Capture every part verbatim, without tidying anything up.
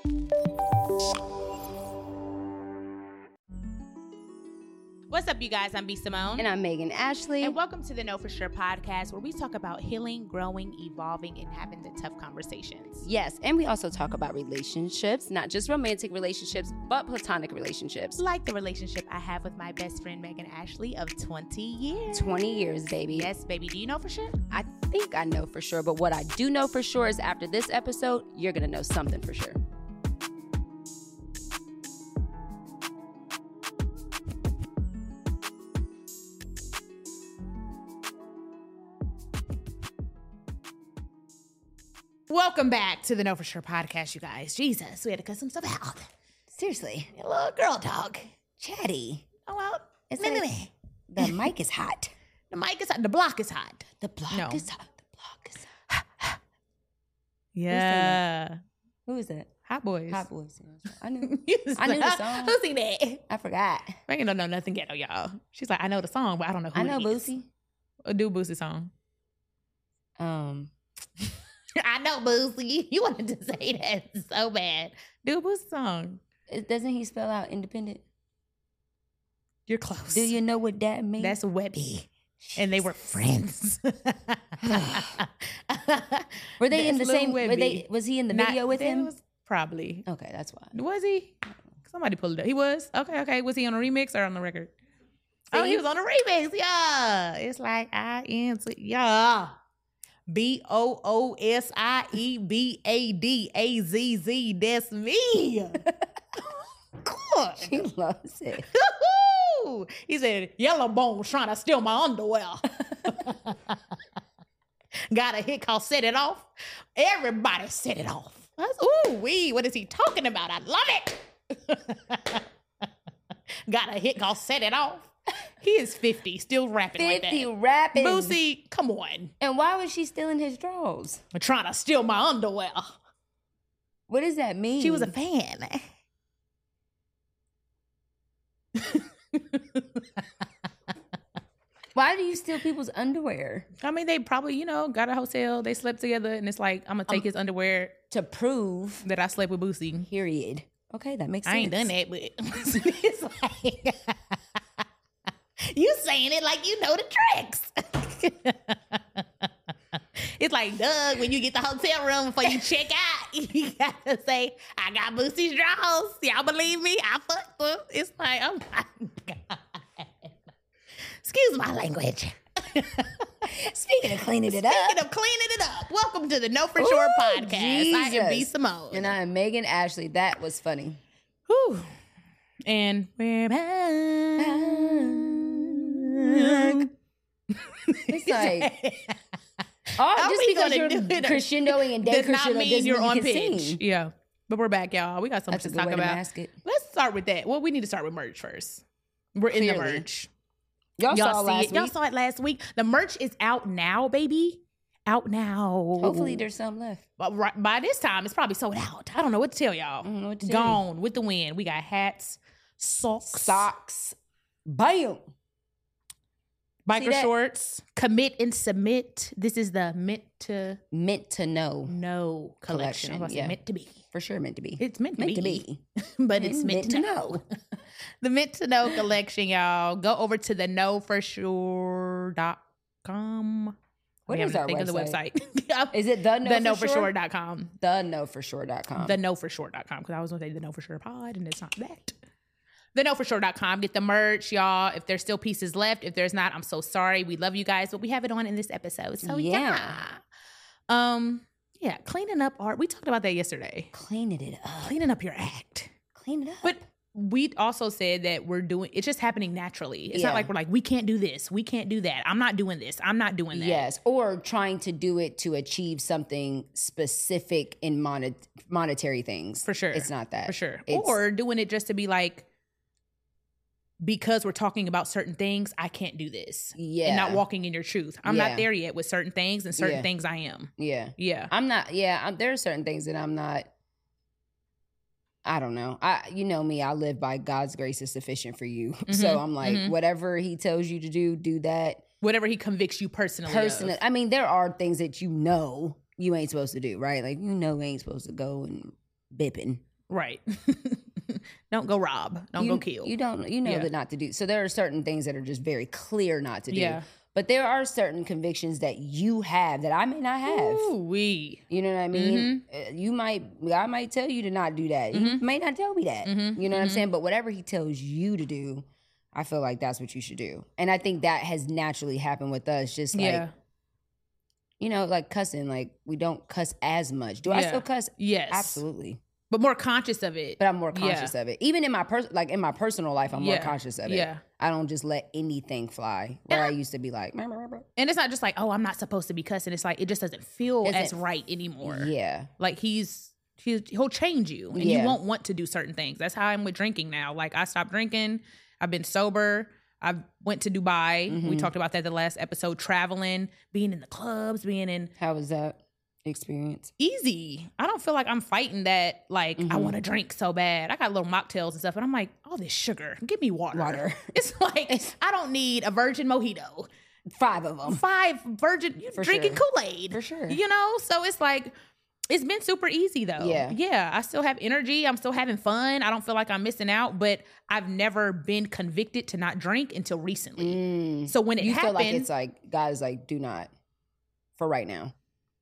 What's up, you guys? I'm B. Simone. And I'm Megan Ashley. And welcome to the Know For Sure podcast, where we talk about healing, growing, evolving, and having the tough conversations. Yes, and we also talk about relationships, not just romantic relationships, but platonic relationships. Like the relationship I have with my best friend, Megan Ashley, of twenty years. twenty years, baby. Yes, baby. Do you know for sure? I think I know for sure, but what I do know for sure is after this episode, you're going to know something for sure. Welcome back to the Know For Sure podcast, you guys. Jesus, we had to cut some stuff out. Seriously. A little girl talk. Chatty. Oh, well, It's meh, like- meh, meh. The mic is hot. The mic is hot. The block is hot. The block No. is hot. The block is hot. Yeah. Who is that? Hot Boys. Hot Boys. I knew. I knew the song. Who sing that? I forgot. Megan don't know nothing ghetto, y'all. She's like, I know the song, but I don't know who I know it is. Boosie. Uh, Do Boosie song. Um, I know Boosie. You wanted to say that so bad. Do a Boosie song. it- doesn't he spell out independent? You're close. Do you know what that means? That's Webby. And they were friends. Were they in That's the Lil same? Were Webby. they? Was he in the Not- video with that him? was probably. Okay, that's why. Was he? Somebody pulled it up. He was? Okay, okay. Was he on a remix or on the record? Oh, See? he was on a remix. Yeah. It's like I N T. Yeah. B O O S I E B A D A Z Z. That's me. Good. She loves it. Woo-hoo! He said, Yellow Bone's trying to steal my underwear. Got a hit called Set It Off. Everybody set it off. That's, ooh, wee, what is he talking about? I love it. Got a hit called Set It Off. He is fifty, still rapping like that. Fifty rapping. Boosie, come on. And why was she stealing his drawers? I'm trying to steal my underwear. What does that mean? She was a fan. Why do you steal people's underwear? I mean, they probably, you know, got a hotel. They slept together, and it's like, I'm going to take Um, his underwear To prove. that I slept with Boosie. Period. Okay, that makes sense. I ain't done that, but it's like, you saying it like you know the tricks. It's like, Doug, when you get the hotel room before you check out, you gotta say, I got Boosie's drawers. Y'all believe me? I fucked them. It's like, oh my God. Excuse my language. Speaking of cleaning it up. Speaking of cleaning it up, welcome to the Know For Sure Ooh, podcast. I am B. Jesus. Simone. And I am Megan Ashley. That was funny. Whew. And we're back. It's like, oh, Are just we because gonna you're do it? crescendoing and does decrescendo not mean doesn't you're mean on you can pitch. sing. Yeah. But we're back, y'all. We got so much That's to a good talk way to about. mask it. Let's start with that. Well, we need to start with merch first. We're in the Clearly. merch. Y'all, Y'all saw see last it. Y'all week. saw it last week. The merch is out now, baby. Out now. Hopefully there's some left. But right, by this time, it's probably sold out. I don't know what to tell y'all. I don't know what to tell you. Gone with the wind. We got hats, socks, Socks. Bam. biker that? shorts, commit and submit. This is the meant to Meant to know. know collection. Collection, I was about to say yeah. meant to be. For sure meant to be. It's meant to meant be. to be. But it's meant, Meant to to know. know. The Meant to Know collection, y'all. Go over to the know for sure dot com. What We is having to our think of the website? website. Is it the know the for know for sure? sure dot com. The know for sure dot com. The know for sure dot com. Because I was going to say the know for sure pod, and it's not that. The know for sure dot com. Get the merch, y'all. If there's still pieces left, if there's not, I'm so sorry. We love you guys, but we have it on in this episode. So yeah. Yeah. Um, yeah, cleaning up art. We talked about that yesterday. Cleaning it up. Cleaning up your act. Clean it up. But we also said that we're doing, it's just happening naturally. It's Yeah. not like we're like, we can't do this. We can't do that. I'm not doing this. I'm not doing that. Yes, or trying to do it to achieve something specific in monet- monetary things. For sure. It's not that. For sure. It's- Or doing it just to be like, because we're talking about certain things, I can't do this. Yeah. And not walking in your truth. I'm Yeah. not there yet with certain things, and certain Yeah. things I am. Yeah. Yeah. I'm not, yeah, I'm, there are certain things that I'm not, I don't know. I, you know me, I live by God's grace is sufficient for you. So Mhm, I'm like, mhm. whatever he tells you to do, do that. Whatever he convicts you personally. Personally, of. I mean, there are things that you know you ain't supposed to do, right? Like, you know, you ain't supposed to go and bipping. Right. Don't go rob. Don't you, go kill. You don't, you know Yeah. that not to do. So there are certain things that are just very clear not to do. Yeah. But there are certain convictions that you have that I may not have. Ooh, we. You know what I mean? Mm-hmm. Uh, You might, I might tell you to not do that. Mm-hmm. He may not tell me that. Mm-hmm. You know what I'm Mhm. saying? But whatever he tells you to do, I feel like that's what you should do. And I think that has naturally happened with us. Just like, Yeah. you know, like cussing, like we don't cuss as much. Do I Yeah. still cuss? Yes. Absolutely. But more conscious of it. But I'm more conscious of it. Even in my pers- like in my personal life, I'm more Yeah. conscious of it. Yeah. I don't just let anything fly. Where Yeah. I used to be like, "Meh, meh, meh, meh." And it's not just like, oh, I'm not supposed to be cussing. It's like, it just doesn't feel Doesn't- as right anymore. yeah, Like he's, he's he'll change you and Yeah. you won't want to do certain things. That's how I'm with drinking now. Like I stopped drinking. I've been sober. I went to Dubai. We Mhm. talked about that the last episode, traveling, being in the clubs, being in how was that experience? easy. I don't feel like I'm fighting that. Like I Mhm. want to drink so bad. I got little mocktails and stuff, and I'm like, all this sugar. Give me water. Water. It's like It's- I don't need a virgin mojito. Five of them. Five virgin you For drinking sure. Kool Aid For sure. You know, so it's like it's been super easy though. Yeah. yeah. I still have energy. I'm still having fun. I don't feel like I'm missing out. But I've never been convicted to not drink until recently. Mm. So when it You happened, feel like it's like God is like, do not for right now,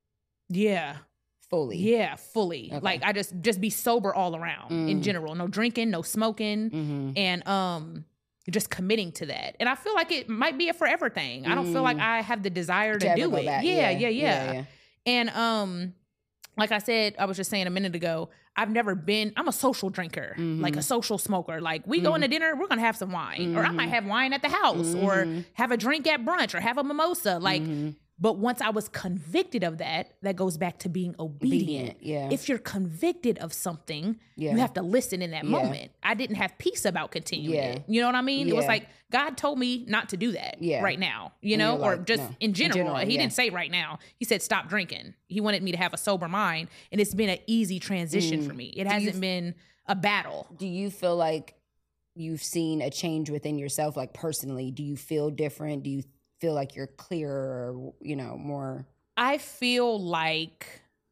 yeah. fully. Yeah, fully. Okay. Like I just just be sober all around in Mm. general. No drinking, no smoking, Mm-hmm. and um just committing to that. And I feel like it might be a forever thing. I don't feel like Mm. I have the desire to To ever do go it. back. Yeah, yeah, yeah, yeah, yeah. And um like I said, I was just saying a minute ago, I've never been, I'm a social drinker, Mhm. like a social smoker. Like we go into dinner, we're gonna have some wine. Or I might Mhm. have wine at the house or Mhm. have a drink at brunch or have a mimosa. Like Mhm. but once I was convicted of that, that goes back to being obedient. Obedient, yeah. If you're convicted of something, Yeah. you have to listen in that Yeah. moment. I didn't have peace about continuing Yeah. it. You know what I mean? It was Yeah. like God told me not to do that Yeah. right now, you And know, you're or like, just no. in general. general, He yeah. didn't say right now. He said stop drinking. He wanted me to have a sober mind, and it's been an easy transition Mm. for me. It Do you hasn't f- been a battle. Do you feel like you've seen a change within yourself, like personally? Do you feel different? Do you feel like you're clearer or, you know, more? I feel like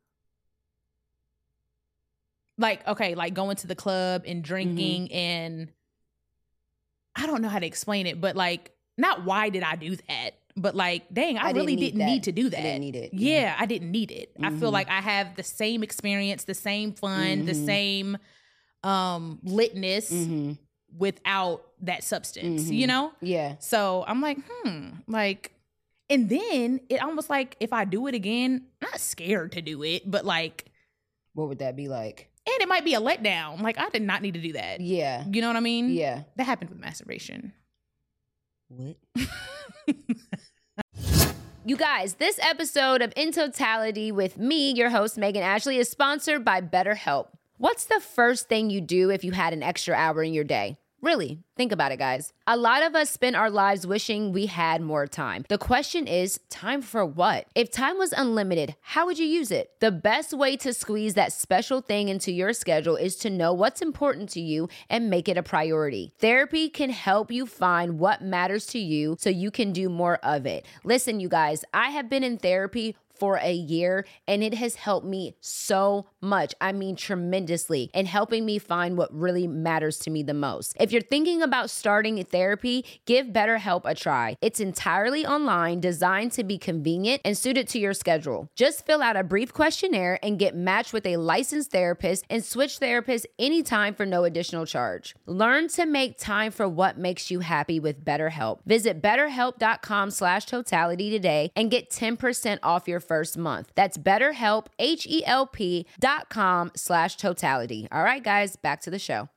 like okay, like going to the club and drinking Mm-hmm. and I don't know how to explain it, but like not why did I do that? But like, dang, I, I didn't really need didn't that. need to do that. I didn't need it. Yeah, I didn't need it. I feel Mhm. like I have the same experience, the same fun, the Mhm. same um litness Mm-hmm. without that substance, Mhm. you know? Yeah. So I'm like, hmm, like, and then it almost like if I do it again, I'm not scared to do it, but like, What would that be like? and it might be a letdown. Like, I did not need to do that. Yeah. You know what I mean? Yeah. That happened with masturbation. What? You guys, this episode of In Totality with me, your host, Megan Ashley, is sponsored by BetterHelp. What's the first thing you do if you had an extra hour in your day? Really, think about it, guys. A lot of us spend our lives wishing we had more time. The question is, time for what? If time was unlimited, how would you use it? The best way to squeeze that special thing into your schedule is to know what's important to you and make it a priority. Therapy can help you find what matters to you so you can do more of it. Listen, you guys, I have been in therapy for a year and it has helped me so much. I mean, tremendously, in helping me find what really matters to me the most. If you're thinking about starting therapy, give BetterHelp a try. It's entirely online, designed to be convenient and suited to your schedule. Just fill out a brief questionnaire and get matched with a licensed therapist and switch therapists anytime for no additional charge. Learn to make time for what makes you happy with BetterHelp. Visit betterhelp.com slash totality today and get ten percent off your first month. That's BetterHelp, H-E-L-P dot com slash totality. All right, guys, back to the show.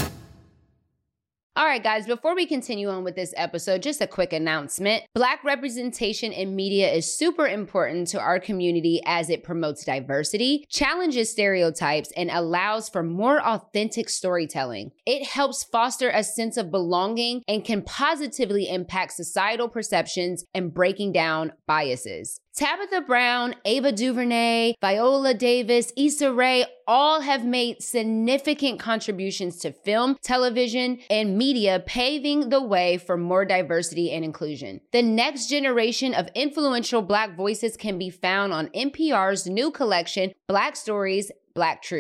All right, guys, before we continue on with this episode, just a quick announcement. Black representation in media is super important to our community as it promotes diversity, challenges stereotypes, and allows for more authentic storytelling. It helps foster a sense of belonging and can positively impact societal perceptions and breaking down biases. Tabitha Brown, Ava DuVernay, Viola Davis, Issa Rae all have made significant contributions to film, television, and media, paving the way for more diversity and inclusion. The next generation of influential Black voices can be found on N P R's new collection, Black Stories, Black Truths.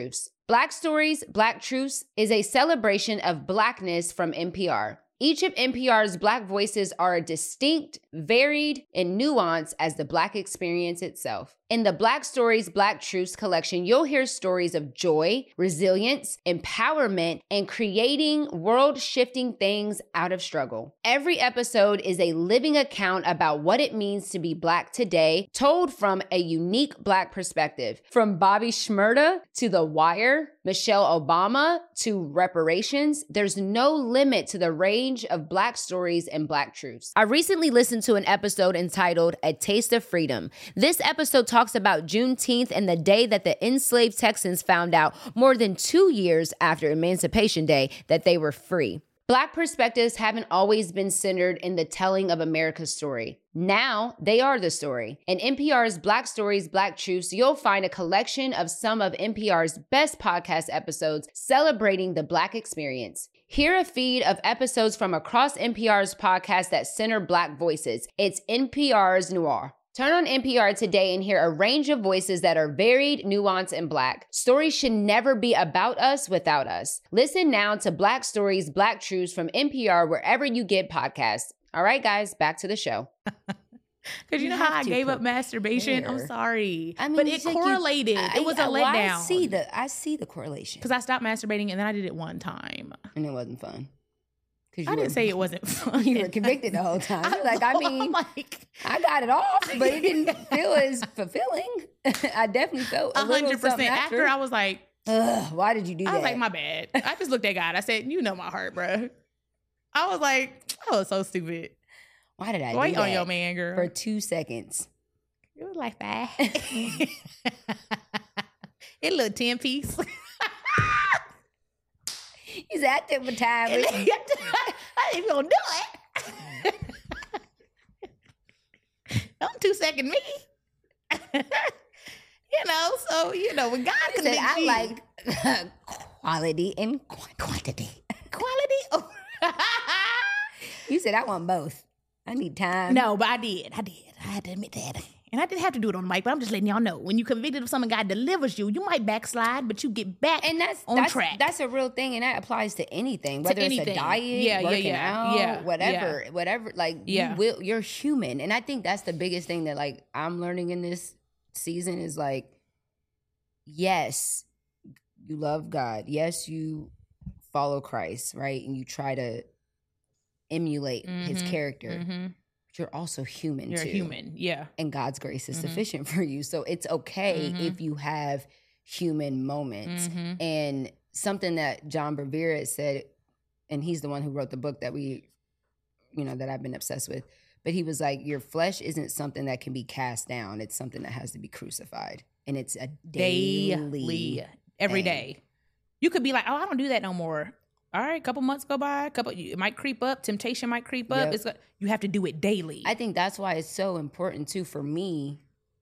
Black Stories, Black Truths is a celebration of Blackness from N P R. Each of N P R's Black voices are distinct, varied, and nuanced as the Black experience itself. In the Black Stories, Black Truths collection, you'll hear stories of joy, resilience, empowerment, and creating world-shifting things out of struggle. Every episode is a living account about what it means to be Black today, told from a unique Black perspective. From Bobby Shmurda to The Wire, Michelle Obama to reparations, there's no limit to the range of Black stories and Black truths. I recently listened to an episode entitled A Taste of Freedom. This episode talks about Juneteenth and the day that the enslaved Texans found out more than two years after Emancipation Day that they were free. Black perspectives haven't always been centered in the telling of America's story. Now, they are the story. In N P R's Black Stories, Black Truths, you'll find a collection of some of N P R's best podcast episodes celebrating the Black experience. Hear a feed of episodes from across N P R's podcast that center Black voices. It's N P R's Noir. Turn on N P R today and hear a range of voices that are varied, nuanced, and Black. Stories should never be about us without us. Listen now to Black Stories, Black Truths from N P R wherever you get podcasts. All right, guys, back to the show. Because you know how I gave up masturbation? I'm sorry. I mean, but it like correlated. You, I, it was a I, well, letdown. I see the, I see the correlation. Because I stopped masturbating and then I did it one time. And it wasn't fun. You I didn't were, say it wasn't fun. You were convicted the whole time. I, like, I mean, like, I got it off, but it didn't feel as fulfilling. I definitely felt a little something one hundred percent. after. After I was like, Ugh, why did you do I that? was like, my bad. I just looked at God. I said, you know my heart, bro. I was like, I was so stupid. Why did I Wait do on that your man, girl. for two seconds? It was like that. It looked ten piece. You said I took my time. I With ain't even gonna do it. Don't two second me. You know, so you know when God I said convicts I you, like quality and qu- quantity. quality. Oh. You said I want both. I need time. No, but I did. I did. I had to admit that. And I didn't have to do it on the mic, but I'm just letting y'all know. When you convicted of something, God delivers you. You might backslide, but you get back And that's on that's, track. That's a real thing, and that applies to anything, whether it's anything. a diet, Yeah, yeah, working yeah, out, yeah, whatever, yeah. whatever. Like Yeah. you will, you're human, and I think that's the biggest thing that like I'm learning in this season is like, yes, you love God, yes, you follow Christ, right, and you try to emulate His Mhm, character. mm-hmm. You're also human You're too. a human. Yeah. And God's grace is Mhm. sufficient for you. So it's okay Mhm. if you have human moments. Mhm. And something that John Bevere had said, and he's the one who wrote the book that we, you know, that I've been obsessed with. But he was like, your flesh isn't something that can be cast down. It's something that has to be crucified. And it's a daily, Daily. Every thing. day. You could be like, oh, I don't do that no more. All right, a couple months go by, couple it might creep up, temptation might creep up. Yep. It's you have to do it daily. I think that's why it's so important too for me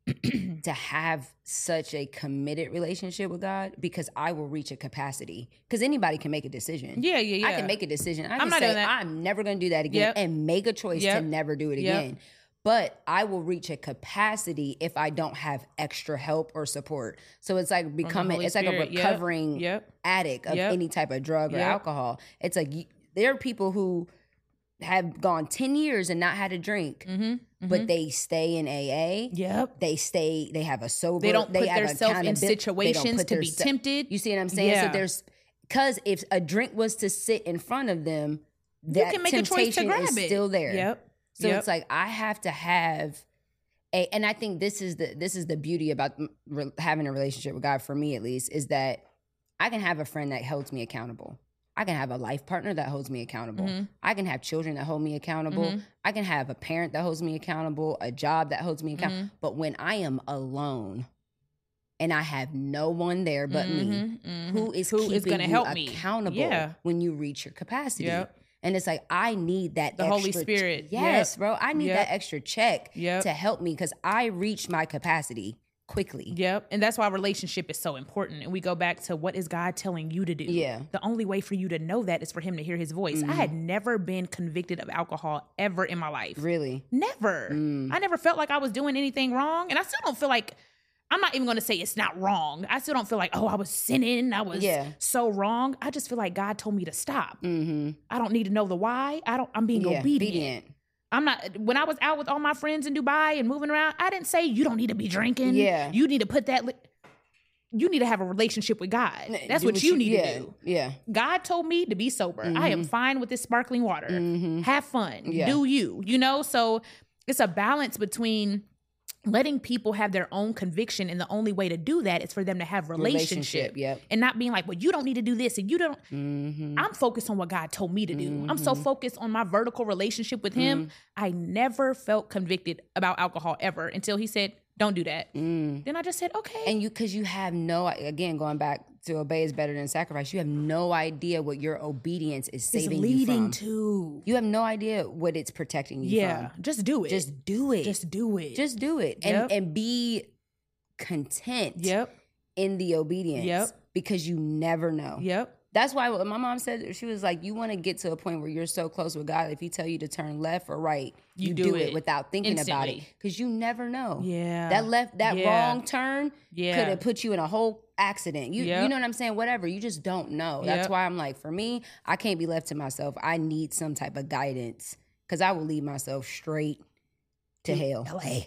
to have such a committed relationship with God, because I will reach a capacity. Because anybody can make a decision. yeah, yeah, yeah. I can make a decision. I I'm can not say doing that. I'm never going to do that again, Yep. and make a choice Yep. to never do it Yep. again. But I will reach a capacity if I don't have extra help or support. So it's like becoming, Holy it's like a Spirit. Yep. recovering Yep. addict of Yep. any type of drug or Yep. alcohol. It's like you, there are people who have gone ten years and not had a drink, Mm-hmm. but they stay in A A. Yep. They stay, they have a sober, They don't put have themselves in accountability- they don't situations put to be theirse- tempted. You see what I'm saying? Yeah. So there's, because if a drink was to sit in front of them, You that can make a choice to temptation grab is it. still there. Yep. So Yep. it's like I have to have a, and I think this is the this is the beauty about m- re- having a relationship with God, for me at least, is that I can have a friend that holds me accountable. I can have a life partner that holds me accountable. Mhm. I can have children that hold me accountable. Mhm. I can have a parent that holds me accountable, a job that holds me accountable. Mhm. But when I am alone and I have no one there but me, Mhm, mhm. who is Who keeping is gonna you help me? accountable Yeah. when you reach your capacity? Yep. And it's like, I need that The extra Holy Spirit. Ch- yes, Yep. bro. I need Yep. that extra check Yep. to help me because I reach my capacity quickly. Yep. And that's why relationship is so important. And we go back to what is God telling you to do? Yeah. The only way for you to know that is for him to hear his voice. I had never been convicted of alcohol ever in my life. Really? Never. Mm. I never felt like I was doing anything wrong. And I still don't feel like I'm not even going to say it's not wrong. I still don't feel like, oh, I was sinning. I was Yeah. so wrong. I just feel like God told me to stop. Mm-hmm. I don't need to know the why. I don't, I'm being Yeah, obedient. obedient. I'm not, when I was out with all my friends in Dubai and moving around, I didn't say you don't need to be drinking. Yeah. You need to put that, li- you need to have a relationship with God. That's Do what, you need yeah, to do. Yeah. God told me to be sober. I am fine with this sparkling water. Mm-hmm. Have fun. Yeah. Do you, you know? So it's a balance between letting people have their own conviction, and the only way to do that is for them to have relationship, Relationship, yep. and not being like, well, you don't need to do this and you don't. Mm-hmm. I'm focused on what God told me to do. Mm-hmm. I'm so focused on my vertical relationship with him. Mm-hmm. I never felt convicted about alcohol ever until he said, don't do that. Mm. Then I just said, okay. And you, because you have no, again, going back to obey is better than sacrifice, you have no idea what your obedience is saving it's leading you from. to. You have no idea what it's protecting you yeah, from. just do it. Just do it. Just do it. Just do it. Yep. And and be content Yep. in the obedience. Yep. Because you never know. Yep. That's why what my mom said, she was like, you want to get to a point where you're so close with God, if he tell you to turn left or right, you, You do, do it. it without thinking about it. instantly. Because you never know. Yeah. That left, that Yeah. wrong turn Yeah. could have put you in a whole accident. You, Yep. you know what I'm saying? Whatever. You just don't know. That's Yep. why I'm like, for me, I can't be left to myself. I need some type of guidance because I will lead myself straight to hell. L A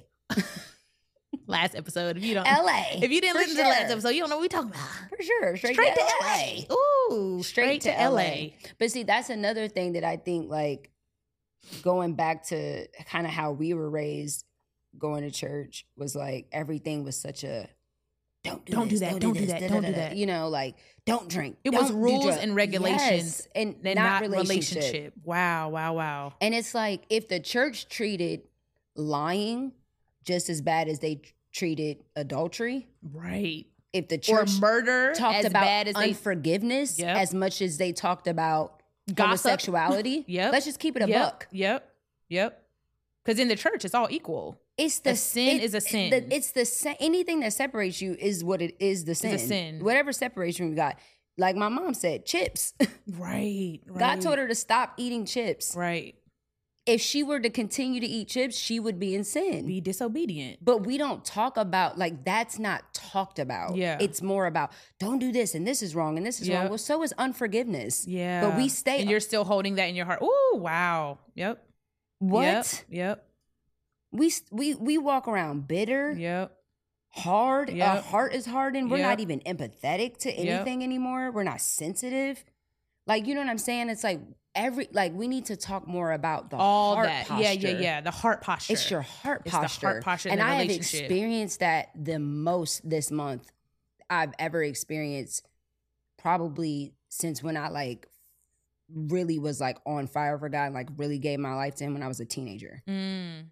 Last episode. If you don't, L A. If you didn't For listen to the last sure. episode, you don't know what we're talking about. For sure. Straight, Straight to, to L L A. A. Ooh, straight, to, L A. But see, that's another thing that I think, like, going back to kind of how we were raised going to church was like everything was such a don't do, Don't do this, that, don't do this, that, da, don't da, do da, that. You know, like, don't drink. It was don't do rules drugs. and regulations Yes, and, And not, not relationship. relationship. Wow, wow, wow. And it's like if the church treated lying just as bad as they treated adultery, Right. if the Or church murder talked as about bad as they unforgiveness Yep. as much as they talked about Gossip. homosexuality. Yep. Let's just keep it a yep, buck. Yep. Yep. Because in the church, it's all equal. It's the A sin it- is a sin. the- it's the sa- anything that separates you is what it is. The sin. a sin. Whatever separation you got. Like my mom said, chips. Right. right. God told her to stop eating chips. Right. If she were to continue to eat chips, she would be in sin. Be disobedient. But we don't talk about, like, that's not talked about. Yeah. It's more about, don't do this, and this is wrong, and this is Yeah. wrong. Well, so is unforgiveness. Yeah. But we stay. And you're still holding that in your heart. Ooh, wow. Yep. what? Yep. We, we, we walk around bitter, Yep. Yep. hard. Our Yep. heart is hardened. We're Yep. not even empathetic to anything anymore. We're not sensitive. Like, you know what I'm saying? It's like every, like, we need to talk more about the All heart that. posture. Yeah, yeah, yeah. The heart posture. It's your heart It's the posture. heart posture in and the I have relationship. experienced that the most this month I've ever experienced, probably since when I like really was like on fire for God and like really gave my life to him when I was a teenager. Mm.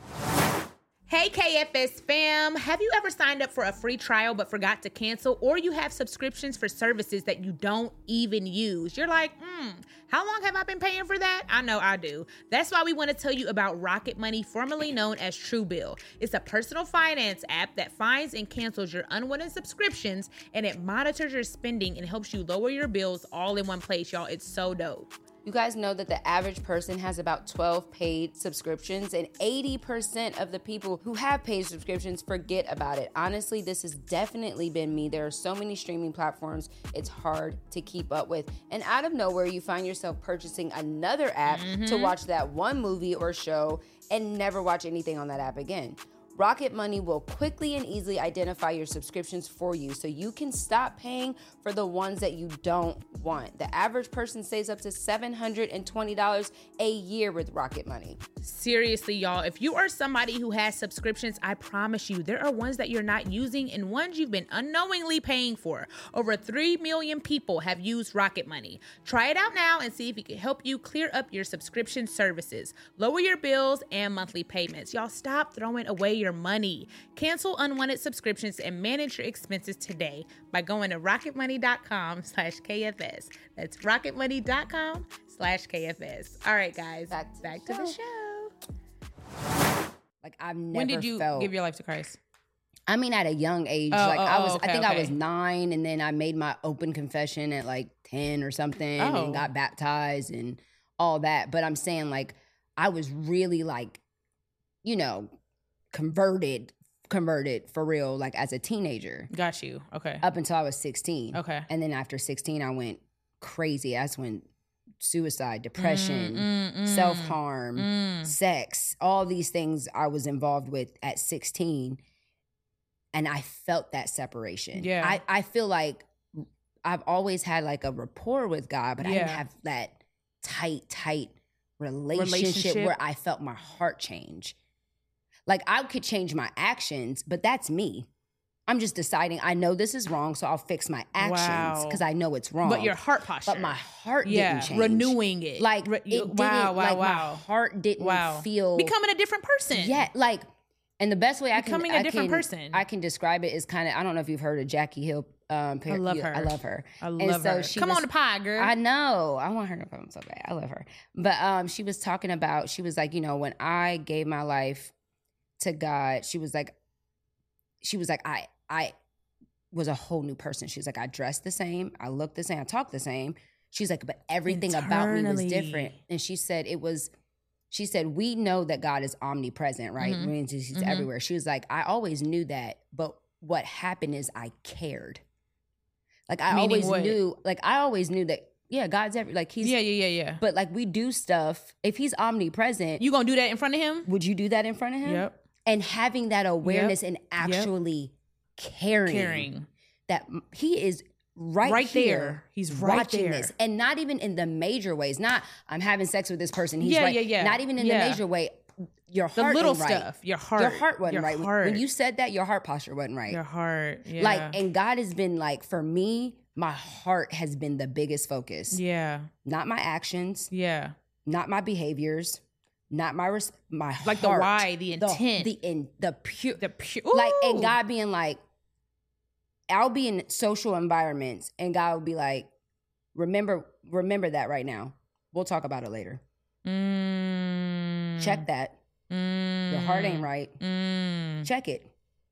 Hey K F S fam, have you ever signed up for a free trial but forgot to cancel, or you have subscriptions for services that you don't even use? You're like, hmm, how long have I been paying for that? I know I do. That's why we want to tell you about Rocket Money, formerly known as Truebill. It's a personal finance app that finds and cancels your unwanted subscriptions, and it monitors your spending and helps you lower your bills all in one place, y'all. It's so dope. You guys know that the average person has about twelve paid subscriptions, and eighty percent of the people who have paid subscriptions forget about it. Honestly, this has definitely been me. There are so many streaming platforms, it's hard to keep up with. And out of nowhere, you find yourself purchasing another app mm-hmm. to watch that one movie or show and never watch anything on that app again. Rocket Money will quickly and easily identify your subscriptions for you so you can stop paying for the ones that you don't want. The average person saves up to seven hundred twenty dollars a year with Rocket Money. Seriously, y'all, if you are somebody who has subscriptions, I promise you, there are ones that you're not using and ones you've been unknowingly paying for. Over three million people have used Rocket Money. Try it out now and see if it can help you clear up your subscription services, lower your bills and monthly payments. Y'all, stop throwing away your money. Cancel unwanted subscriptions and manage your expenses today by going to rocketmoney.com slash KFS. That's rocketmoney.com slash KFS. All right, guys, Back to, back the, to show. the show. Like, I've never When did you felt, give your life to Christ? I mean, at a young age. Oh, like oh, I oh, was, okay, I think I okay. was nine, and then I made my open confession at like ten or something, Oh. and got baptized and all that. But I'm saying, like, I was really like, you know, converted converted for real, like as a teenager. Got you. Okay. Up until I was sixteen. Okay. And then after sixteen, I went crazy. That's when suicide, depression, mm, mm, mm. self-harm, Mm. sex, all these things I was involved with at sixteen. And I felt that separation. Yeah. I, I feel like I've always had like a rapport with God, but I didn't Yeah. have that tight, tight relationship, Relationship. where I felt my heart change. Like I could change my actions, but that's me. I'm just deciding I know this is wrong, so I'll fix my actions Wow. because I know it's wrong. But your heart posture. But my heart yeah. didn't change. Renewing it. Like Re- it didn't, wow, wow, like my wow. heart didn't Wow. feel Becoming a different person. Yeah, like, and the best way I can Becoming a I different can, person. I can describe it is kind of, I don't know if you've heard of Jackie Hill. Um, par- I love you- her. I love her. I And love so her. she Come was- on the pie, girl. I know. I want her to come so bad. I love her. But um, she was talking about, she was like, you know, when I gave my life to God, she was like, she was like, I, I was a whole new person. She was like, I dressed the same. I looked the same. I talked the same. She's like, but everything about me was Internally. different. And she said it was, she said, we know that God is omnipresent, right? Mhm. Means he's Mhm. everywhere. She was like, I always knew that. But what happened is I cared. Like I Meaning always what? knew, like I always knew that, yeah, God's every, like he's, yeah, yeah, yeah, yeah. but like we do stuff. If he's omnipresent, You gonna do that in front of him? would you do that in front of him? Yep. And having that awareness and actually caring, Caring. that m- he is right, Right here, there. He's right watching there. this, and not even in the major ways. Not I'm having sex with this person. He's Yeah, right. yeah, yeah. Not even in Yeah. the major way. Your The heart little ain't right. stuff. Your heart. Your heart wasn't Your right. When- heart. When you said that, your heart posture wasn't right. Your heart. Yeah. Like, and God has been like, for me, my heart has been the biggest focus. yeah. Not my actions, Yeah. not my behaviors, not my res- my Like heart. the why, the the intent. the in the pure The pure. like, and Ooh. God being like, I'll be in social environments, and God will be like, remember, remember that right now. We'll talk about it later. Mm. Check that. Mm. Your heart ain't right. Mm. Check it.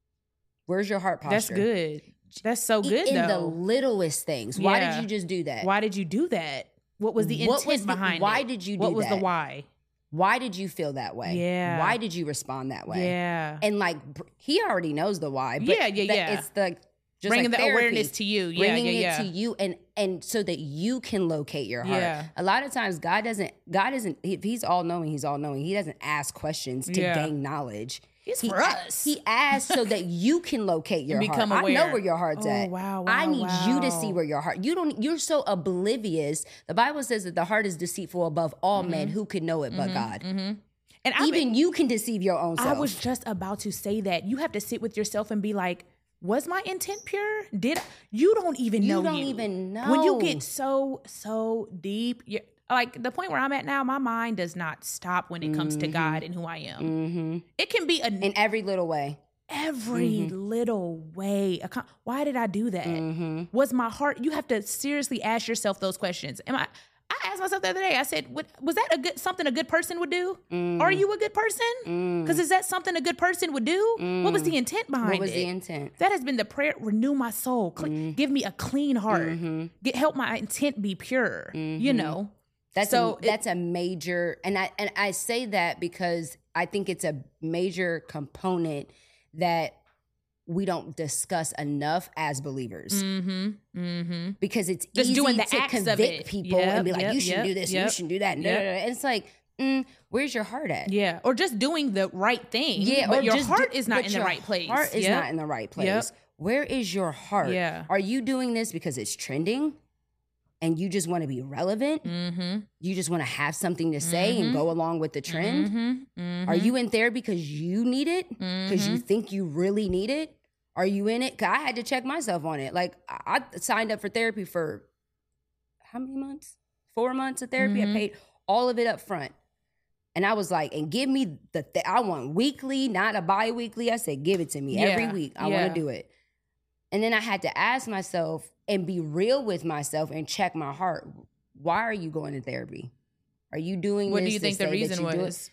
Where's your heart posture? That's good. That's so good in though. the littlest things. Why Yeah. did you just do that? Why did you do that? What was the What intent was the- behind why it? did you do What was the that? why? Why did you feel that way? Yeah. Why did you respond that way? Yeah. And like br- he already knows the why. But Yeah, yeah, that- yeah. It's the just Bringing like the therapy, awareness to you. Yeah, bringing yeah, it yeah. to you, and and so that you can locate your heart. Yeah. A lot of times, God doesn't. God isn't. If He's all knowing, He's all knowing. He doesn't ask questions to Yeah. gain knowledge. It's He for a- us. He asks so that you can locate your become heart. I know aware. where your heart's Oh, at. wow, I wow, need you to see wow. where your heart. You don't. You're so oblivious. The Bible says that the heart is deceitful above all men. Who could know it but God? Mm-hmm. And I Even you can deceive your own self. I was just about to say that. You have to sit with yourself and be like, was my intent pure? Did I? You don't even You know don't you. even When you know. get so, so deep, you're, like the point where I'm at now, my mind does not stop when it comes to God and who I am. hmm It can be a, in every little way. every little way. A con- Why did I do that? hmm Was my heart, you have to seriously ask yourself those questions. Am I, I asked myself the other day, I said, what, was that a good, something a good person would do? Mm. Are you a good person? Because is that something a good person would do? What was the intent behind What was it? the intent? That has been the prayer. Renew my soul. Cle- Give me a clean heart. Get help my intent be pure. You know. That's So a, it- that's a major, and I and I say that because I think it's a major component that we don't discuss enough as believers. Mm-hmm. Mm-hmm. Because it's Just easy doing the to acts of convict it. people Yep, and be like, yep, you should yep, do this, and you yep, shouldn't do that. And, yep. and it's like, mm, where's your heart at? Yeah. Or just doing the right thing. Yeah, But or your just heart do- is not but in the your right place. Heart is Yep. not in the right place. Yep. Where is your heart? Yeah. Are you doing this because it's trending, and you just want to be relevant? Mm-hmm. You just want to have something to say and go along with the trend? Mm-hmm. Mm-hmm. Are you in therapy because you need it? Because you think you really need it? Are you in it? 'Cause I had to check myself on it. Like I I signed up for therapy for how many months? Four months of therapy. Mhm. I paid all of it up front. And I was like, and give me the, th- I want weekly, not a bi-weekly. I said, give it to me every Yeah, week. I yeah. want to do it. And then I had to ask myself and be real with myself and check my heart. Why are you going to therapy? Are you doing What this do you to think the say that reason you do it? was?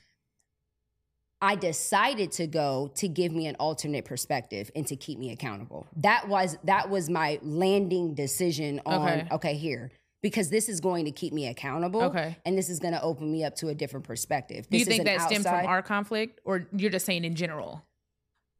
I decided to go to give me an alternate perspective and to keep me accountable. That was that was my landing decision on Okay. okay, here. Because this is going to keep me accountable. Okay. And this is going to open me up to a different perspective. Do you This is think an that stemmed outside- from our conflict, or you're just saying in general?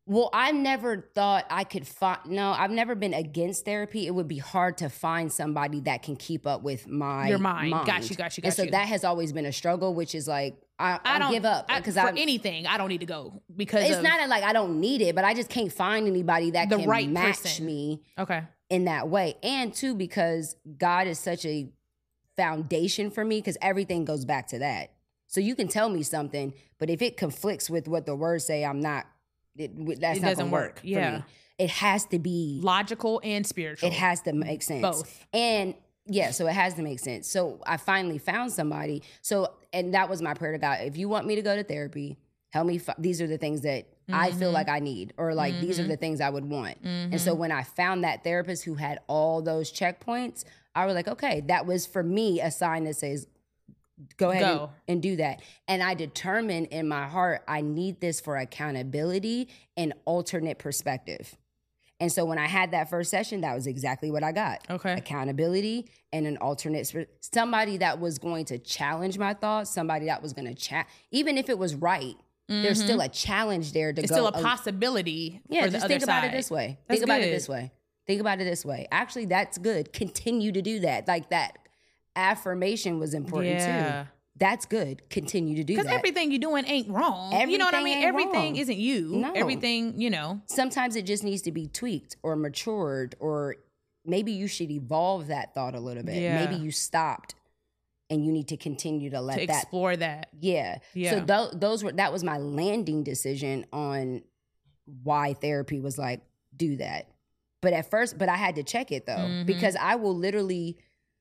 Well, I never thought I could find, no, I've never been against therapy. It would be hard to find somebody that can keep up with my Your mind. mind. Got you, got you, got and so you. that has always been a struggle, which is like, I, I, I don't give up. I, because for I, anything. I don't need to go because it's of, not that, like I don't need it, but I just can't find anybody that The can right match person. me okay. in that way. And two, because God is such a foundation for me, because everything goes back to that. So you can tell me something, but if it conflicts with what the words say, I'm not, it, that's It not doesn't gonna work. work. For Yeah. me. It has to be, Logical and spiritual. it has to make sense. Both. And yeah, so it has to make sense. So I finally found somebody. So, and that was my prayer to God. If you want me to go to therapy, help me, fi- these are the things that I feel like I need, or like these are the things I would want. And so when I found that therapist who had all those checkpoints, I was like, okay, that was for me a sign that says, go ahead and, Go. and do that. And I determined in my heart, I need this for accountability and alternate perspective. And so when I had that first session, that was exactly what I got. Okay. Accountability and an alternate, sp- somebody that was going to challenge my thoughts, somebody that was going to chat, even if it was right, there's still a challenge there to It's go. still a oh, possibility yeah, for the just other think about side. it this way. That's think about it good. this way. Think about it this way. Actually, that's good. Continue to do that. Like that affirmation was important Yeah. too. That's good. Continue to do Because that. everything you're doing ain't wrong. you know what I Everything mean? ain't Everything wrong. isn't you. No. Everything, you know. Sometimes it just needs to be tweaked or matured, or maybe you should evolve that thought a little bit. Yeah. Maybe you stopped and you need to continue to let To that. explore that. Yeah. Yeah. So th- those were, that was my landing decision on why therapy was like, do that. But at first, but I had to check it though, Mhm. because I will literally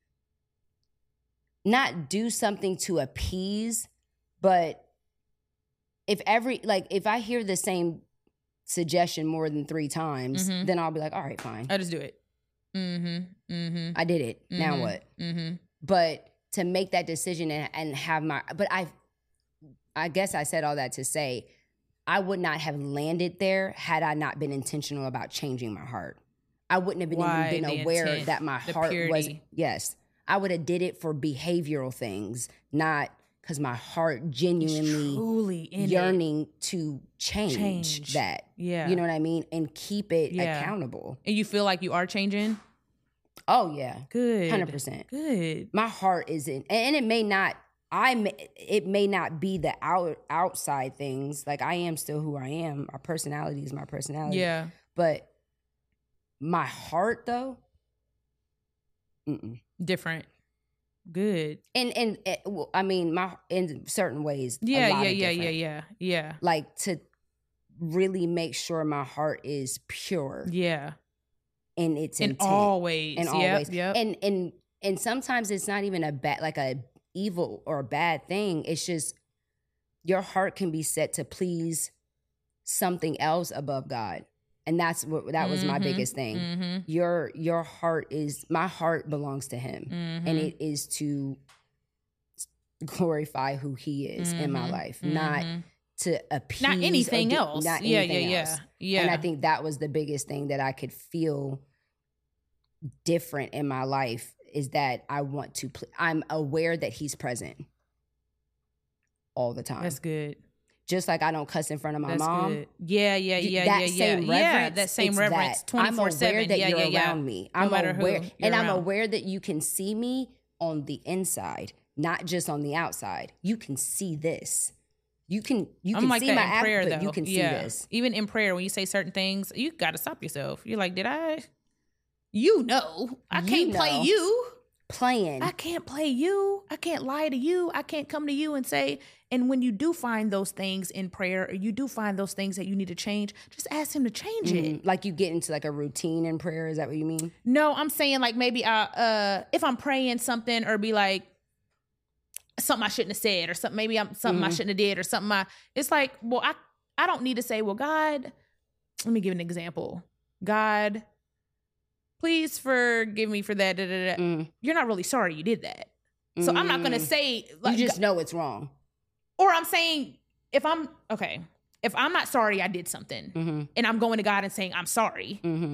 not do something to appease, but if every, like, if I hear the same suggestion more than three times, Mhm. then I'll be like, all right, fine. I just do it. Mm-hmm. Mm-hmm. I did it. Now Mhm. what? Mm-hmm. But to make that decision and, and have my, but I, I guess I said all that to say, I would not have landed there had I not been intentional about changing my heart. I wouldn't have been, Why even been the aware intent, that my the heart was, purity. yes. I would have did it for behavioral things, not because my heart genuinely Truly in it. yearning to change, Change. that. Yeah. You know what I mean? And keep it Yeah. accountable. And you feel like you are changing? Oh yeah. Good. one hundred percent. Good. My heart isn't, and it may not, I may, it may not be the out, outside things. Like I am still who I am. My personality is my personality. Yeah. But my heart though, mm-mm. Different. Good. And, and, and well, I mean, my, in certain ways. a Yeah, lot yeah, of yeah, yeah, different. yeah. Yeah. Like to really make sure my heart is pure Yeah. in its In intent. all ways. in all yep, ways. Yep. And and and sometimes it's not even a bad, like a evil or a bad thing. It's just your heart can be set to please something else above God, and that's what that was my Mhm, biggest thing. Mm-hmm. Your your heart is, my heart belongs to Him, Mm-hmm. and it is to glorify who He is in my Mhm, life, not mhm. to appease Not or anything do- else. Not yeah, anything yeah, else. yeah. Yeah. And I think that was the biggest thing that I could feel different in my life, is that I want to, pl- I'm aware that He's present all the time. that's good. Just like I don't cuss in front of my That's mom. good. Yeah, yeah, You- yeah, that yeah, same yeah. Yeah, reverence, that same it's reverence that. twenty-four I'm aware seven. that Yeah, you're yeah, yeah. around me. No I'm matter who aware, you're and I'm around. aware that you can see me on the inside, not just on the outside. You can see this. You can you I'm can like see that my in act, prayer, but though. you can see yeah. this. Even in prayer, when you say certain things, you got to stop yourself. You're like, did I? You know, I You can't play know. you. Playing. I can't play you. I can't lie to you. I can't come to you and say, and when you do find those things in prayer, or you do find those things that you need to change, just ask Him to change it. Mhm. Like you get into like a routine in prayer. Is that what you mean? No, I'm saying like maybe I, uh, if I'm praying something or be like something I shouldn't have said or something, maybe I'm something I Mhm. shouldn't have did or something I, it's like, well, I, I don't need to say, well, God, let me give an example. God, please forgive me for that. Da, da, da. Mm. You're not really sorry you did that. So I'm not going to Mm. say like, You just know it's wrong. or I'm saying if I'm, okay, if I'm not sorry I did something Mm-hmm. and I'm going to God and saying, I'm sorry. Mm-hmm.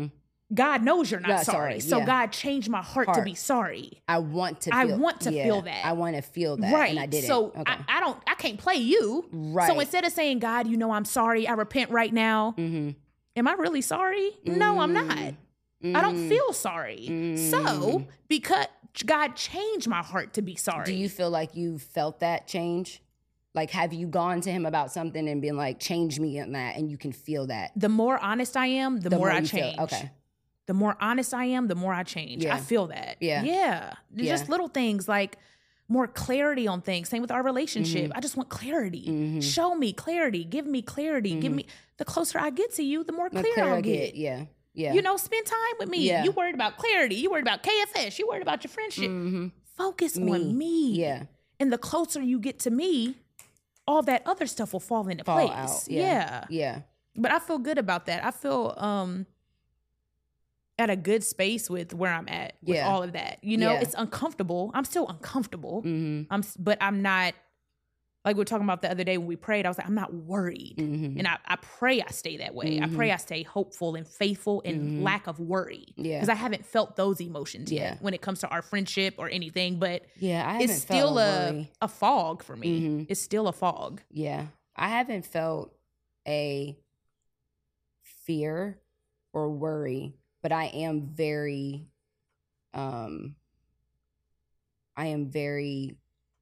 God knows you're not Yeah, sorry. sorry, So yeah. God changed my heart, to Heart. be sorry. I want to. I Feel, want to yeah, feel that. I want to feel that, Right. and I didn't. So okay. I, I don't, I can't play you. Right. So instead of saying, God, you know, I'm sorry, I repent right now. mm-hmm. Am I really sorry? No, I'm not. Mm-hmm. I don't feel sorry. Mm. So because God changed my heart to be sorry. Do you feel like you felt that change? Like, have you gone to him about something and been like, change me in that, and you can feel that? the more honest I am, the, The more, more I you feel- change. okay. The more honest I am, the more I change. Yeah. I feel that. Yeah. Yeah. Yeah. Just little things like more clarity on things. Same with our relationship. Mm-hmm. I just want clarity. Mhm. Show me clarity. Give me clarity. Give Mhm. me, the closer I get to you, the more The clear clear I'll I get. Yeah. Yeah. You know, spend time with me. Yeah. You worried about clarity. You worried about K F S. You worried about your friendship. Mm-hmm. Focus Me. on me. Yeah. And the closer you get to me, all that other stuff will fall into Fall place. out. Yeah. Yeah. Yeah. But I feel good about that. I feel um at a good space with where I'm at with Yeah. all of that. You know, Yeah. it's uncomfortable. I'm still uncomfortable. Mm-hmm. I'm s- but I'm not, like we were talking about the other day when we prayed, I was like, I'm not worried. Mm-hmm. And I, I pray I stay that way. I Mhm. pray I stay hopeful and faithful and Mhm. lack of worry. Yeah. Because I haven't felt those emotions Yeah. yet when it comes to our friendship or anything. But Yeah. I haven't it's still felt a, worry. a fog for me. Mhm. It's still a fog. Yeah. I haven't felt a fear or worry, but I am very, um, I am very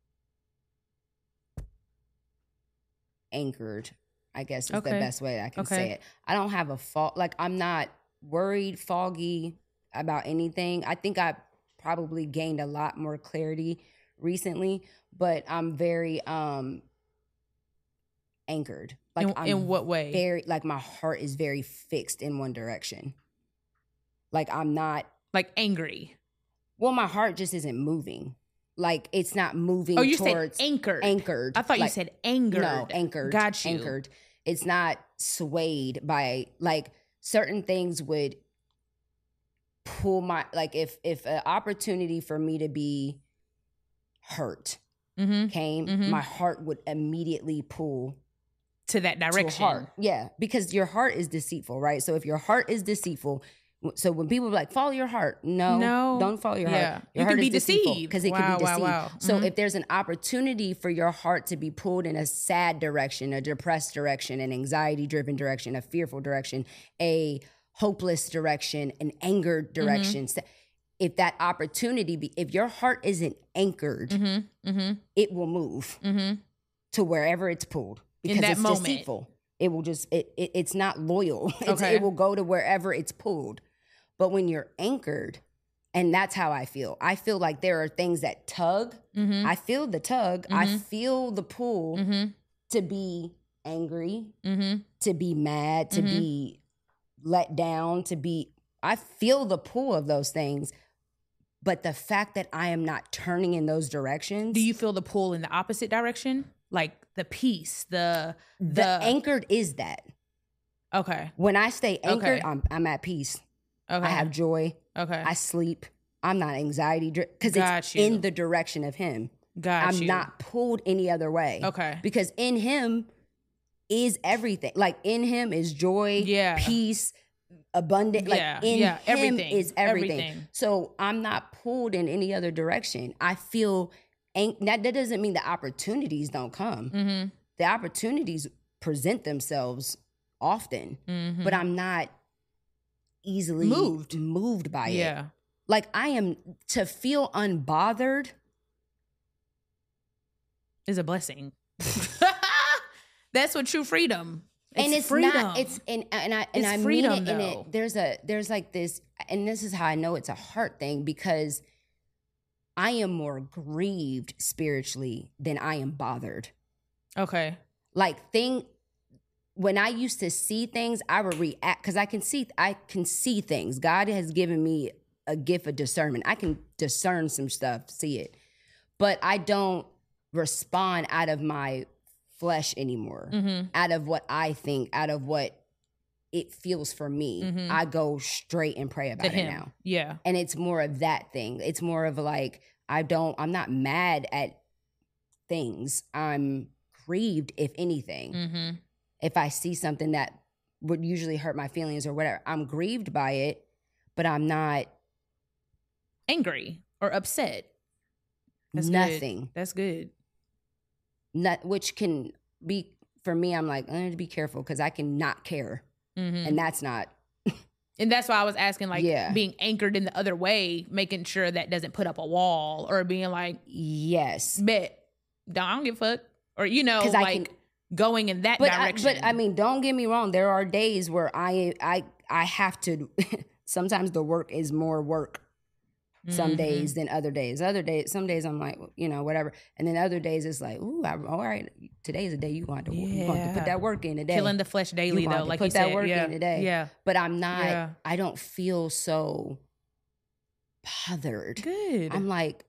anchored, I guess is Okay. the best way I can Okay. say it. I don't have a fault. Like, I'm not worried, foggy about anything. I think I probably gained a lot more clarity recently, but I'm very, um, anchored. Like, in, I'm in what way? very, like, my heart is very fixed in one direction. Like, I'm not, Like angry. well, my heart just isn't moving. Like, it's not moving Oh, you towards said anchored. anchored. I thought Like, you said angered. no, anchored. Got you. Anchored. It's not swayed by, like, certain things would pull my, like, if if an opportunity for me to be hurt Mm-hmm. came, Mhm. my heart would immediately pull To that to a direction. heart. Yeah, because your heart is deceitful, right? So if your heart is deceitful, so when people are like, follow your heart, no, No. don't follow your Yeah. heart. You Your can heart be is deceitful deceived. because it Wow, can be wow, deceived. wow. So Mhm. if there's an opportunity for your heart to be pulled in a sad direction, a depressed direction, an anxiety-driven direction, a fearful direction, a hopeless direction, an angered Mm-hmm. direction, so if that opportunity, be, if your heart isn't anchored, Mm-hmm. Mm-hmm. it will move Mm-hmm. to wherever it's pulled In because that it's moment. deceitful. It will just it, it it's not loyal. It's, Okay. It will go to wherever it's pulled. But when you're anchored, and that's how I feel. I feel like there are things that tug. Mm-hmm. I feel the tug. I Mhm. feel the pull Mm-hmm. to be angry, Mm-hmm. to be mad, to Mhm. be let down, to be. I feel the pull of those things. But the fact that I am not turning in those directions, Do you feel the pull in the opposite direction? Like the peace, the the, the, anchored is that. Okay. When I stay anchored, Okay. I'm I'm at peace. Okay. I have joy. okay. I sleep. I'm not anxiety because Got it's you. in the direction of him. Got I'm you. not pulled any other way. Okay. Because in him is everything. Like in him is joy, Yeah. peace, abundant. Like Yeah, in yeah, him everything, is everything. everything. So I'm not pulled in any other direction. I feel an- that that doesn't mean the opportunities don't come. Mm-hmm. The opportunities present themselves often, Mm-hmm. but I'm not easily Moved. moved by it. Yeah. Like I am to feel unbothered. Is a blessing. That's what true freedom. It's and it's freedom. not it's and and I and It's I mean freedom, it in though. it. There's a there's like this, and this is how I know it's a heart thing because I am more grieved spiritually than I am bothered. Okay. Like thing when I used to see things, I would react because I can see I can see things. God has given me a gift of discernment. I can discern some stuff, see it. But I don't respond out of my flesh anymore. Mm-hmm. Out of what I think, out of what it feels for me. Mhm. I go straight and pray To about it him. now. Yeah. And it's more of that thing. It's more of like, I don't, I'm not mad at things. I'm grieved, if anything. Mm-hmm. If I see something that would usually hurt my feelings or whatever, I'm grieved by it, but I'm not angry or upset. That's nothing. Good. That's good. Not, which can be, for me, I'm like, I need to be careful because I can not care. Mm-hmm. And that's not. And that's why I was asking, like, yeah. being anchored in the other way, making sure that doesn't put up a wall, or being like, yes, bet, I don't give a fuck. Or, you know, like I can, going in that but direction. I, but I mean, don't get me wrong. There are days where I, I, I have to, sometimes the work is more work some mm-hmm. days than other days. Other days, some days I'm like, you know, whatever. And then other days it's like, ooh, I, all right, today's a day you want to, yeah. you want to put that work in today. Killing the flesh daily, you though, like you put said. that work yeah. in today. Yeah. But I'm not, yeah. I don't feel so bothered. Good. I'm like,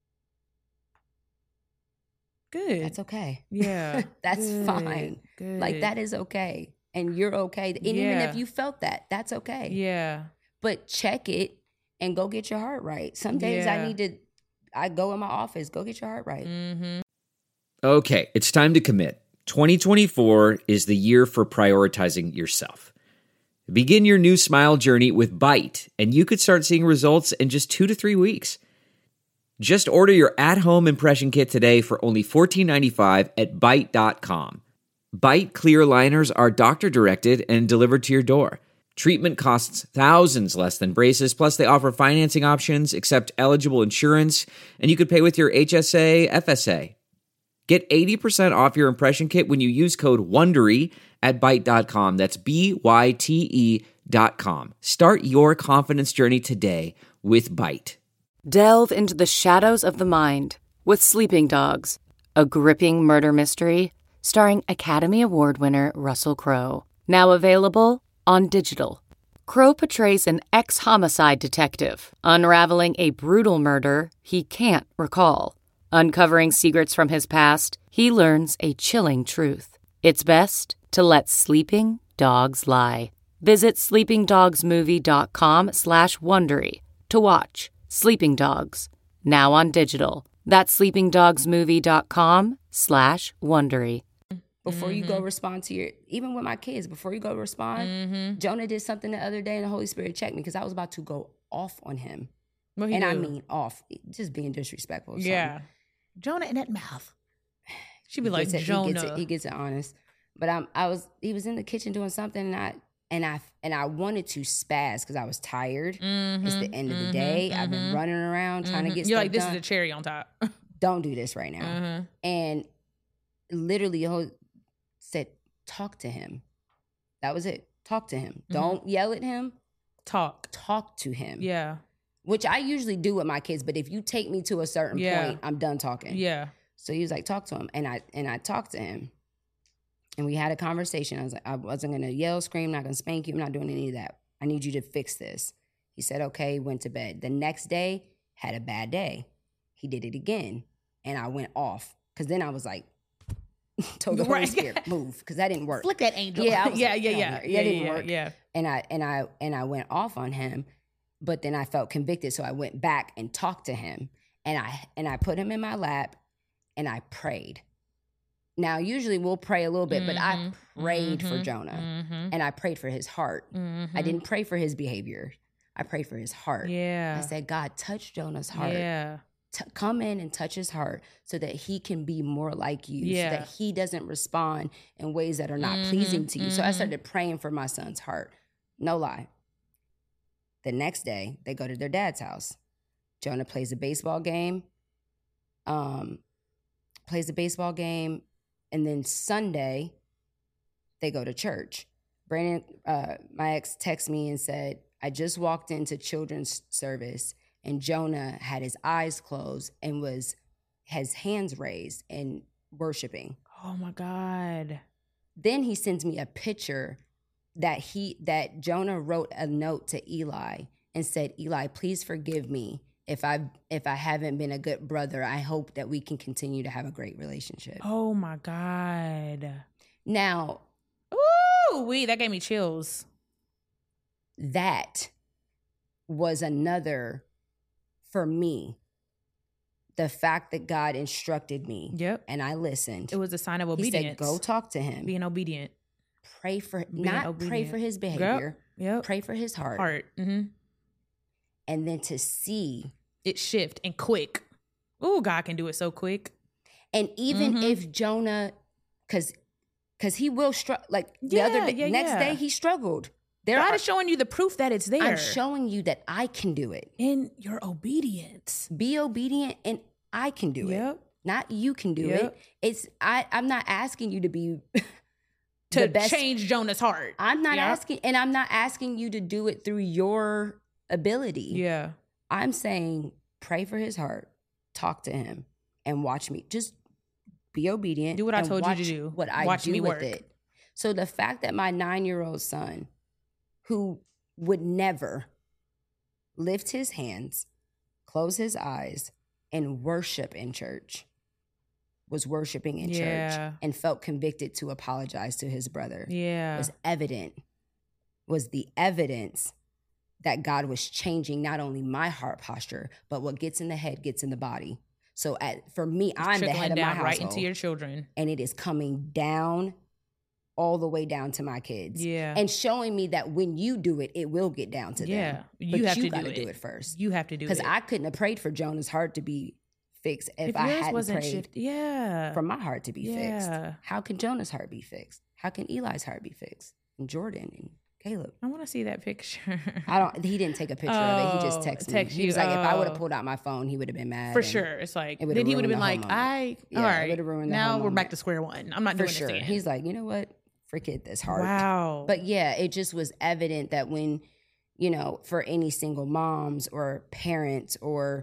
good. That's okay. Yeah. That's good. fine. Good. Like, that is okay. And you're okay. And yeah. even if you felt that, that's okay. Yeah. But check it and go get your heart right. Some days yeah. I need to, I go in my office, go get your heart right. Mm-hmm. Okay, it's time to commit. twenty twenty-four is the year for prioritizing yourself. Begin your new smile journey with Byte, and you could start seeing results in just two to three weeks. Just order your at-home impression kit today for only fourteen ninety-five at byte dot com. Byte clear liners are doctor-directed and delivered to your door. Treatment costs thousands less than braces, plus they offer financing options, accept eligible insurance, and you could pay with your H S A, F S A. Get eighty percent off your impression kit when you use code WONDERY at byte dot com. That's B Y T E dot com. Start your confidence journey today with Byte. Delve into the shadows of the mind with Sleeping Dogs, a gripping murder mystery starring Academy Award winner Russell Crowe. Now available on digital. Crowe portrays an ex-homicide detective unraveling a brutal murder he can't recall. Uncovering secrets from his past, he learns a chilling truth. It's best to let sleeping dogs lie. Visit sleepingdogsmovie.com slash Wondery to watch Sleeping Dogs, now on digital. That's sleepingdogsmovie.com slash Wondery. Before mm-hmm. you go respond to your, even with my kids, before you go respond, mm-hmm. Jonah did something the other day and the Holy Spirit checked me because I was about to go off on him. What and do? I mean off, just being disrespectful. Or yeah. something. Jonah in that mouth. She'd be he like, it, Jonah. He gets, it, he gets it honest. But I'm, I was, he was in the kitchen doing something and I, and I, and I wanted to spaz because I was tired. Mm-hmm, it's the end of the mm-hmm, day. Mm-hmm, I've been running around trying mm-hmm. to get You're stuff like, this done. is a cherry on top. Don't do this right now. Mm-hmm. And literally the whole said, talk to him. That was it. Talk to him. Mm-hmm. Don't yell at him. Talk. Talk to him. Yeah. Which I usually do with my kids, but if you take me to a certain yeah. point, I'm done talking. Yeah. So he was like, talk to him. And I and I talked to him. And we had a conversation. I was like, I wasn't gonna yell, scream, not gonna spank you, I'm not doing any of that. I need you to fix this. He said, okay, went to bed. The next day, had a bad day. He did it again. And I went off. Cause then I was like, told the Holy Spirit, move, because that didn't work. Flick that angel. Yeah, I was yeah, like, yeah, that yeah, work. yeah, That didn't yeah, work. yeah. And I and I and I went off on him, but then I felt convicted, so I went back and talked to him, and I and I put him in my lap, and I prayed. Now, usually we'll pray a little bit, mm-hmm, but I prayed mm-hmm, for Jonah, mm-hmm. and I prayed for his heart. Mm-hmm. I didn't pray for his behavior. I prayed for his heart. Yeah. I said, God, touch Jonah's heart. Yeah. T- come in and touch his heart so that he can be more like you, yeah. so that he doesn't respond in ways that are not mm-hmm, pleasing to you. mm-hmm. So I started praying for my son's heart. No lie. The next day, they go to their dad's house. Jonah plays a baseball game, um, plays a baseball game, and then Sunday, they go to church. Brandon, uh, my ex, texted me and said, I just walked into children's service and Jonah had his eyes closed and was his hands raised and worshiping. Oh my God. Then he sends me a picture that he that Jonah wrote a note to Eli and said, Eli, please forgive me if I if I haven't been a good brother. I hope that we can continue to have a great relationship. Oh my God. Now, ooh, wee, that gave me chills. That was another, for me, the fact that God instructed me. Yep. And I listened. It was a sign of He obedience. said, go talk to him. Being obedient. Pray for, Being not obedient. pray for his behavior. Yep. Yep. Pray for his heart. Heart. Mm-hmm. and then to see it shift and quick. Ooh, God can do it so quick. And even Mhm. if Jonah, because because he will struggle, like the Yeah, other day, yeah, next yeah. day he struggled. There God are, is showing you the proof that it's there I'm showing you that I can do it. in your obedience. Be obedient, and I can do it. Yep. Not you can do Yep. it. It's I. I'm not asking you to be To the best. change Jonah's heart. I'm not Yeah. asking, and I'm not asking you to do it through your ability. Yeah. I'm saying pray for his heart, talk to him, and watch me. Just be obedient. Do what I and told you to watch do. What I Watch do me with work. it. So the fact that my nine-year-old son, who would never lift his hands, close his eyes, and worship in church, was worshiping in Yeah. church and felt convicted to apologize to his brother, Yeah. was evident, was the evidence that God was changing not only my heart posture, but what gets in the head gets in the body. So at, for me, It's I'm the head trickling of my down household, right into your children. and it is coming down all the way down to my kids. Yeah. And showing me that when you do it, it will get down to Yeah. them. You But have you to gotta do do it. it first. You have to do it. Because I couldn't have prayed for Jonah's heart to be fixed if, if I yours hadn't wasn't prayed shift, yeah. for my heart to be fixed. Yeah. How can Jonah's heart be fixed? How can Eli's heart be fixed? And Jordan and Caleb. I want to see that picture. I don't. He didn't take a picture of it. He just Oh, texted me. text He you. was like, if I would have Oh. pulled out my phone, he would have been mad. For and- sure. It's like, it would've then he would have been ruined the like, whole I, Yeah, all it right, would've ruined the now whole we're back moment. to square one. I'm not For doing sure. this again. He's like, you know what? Forget this heart. Wow. But yeah, it just was evident that when, you know, for any single moms or parents or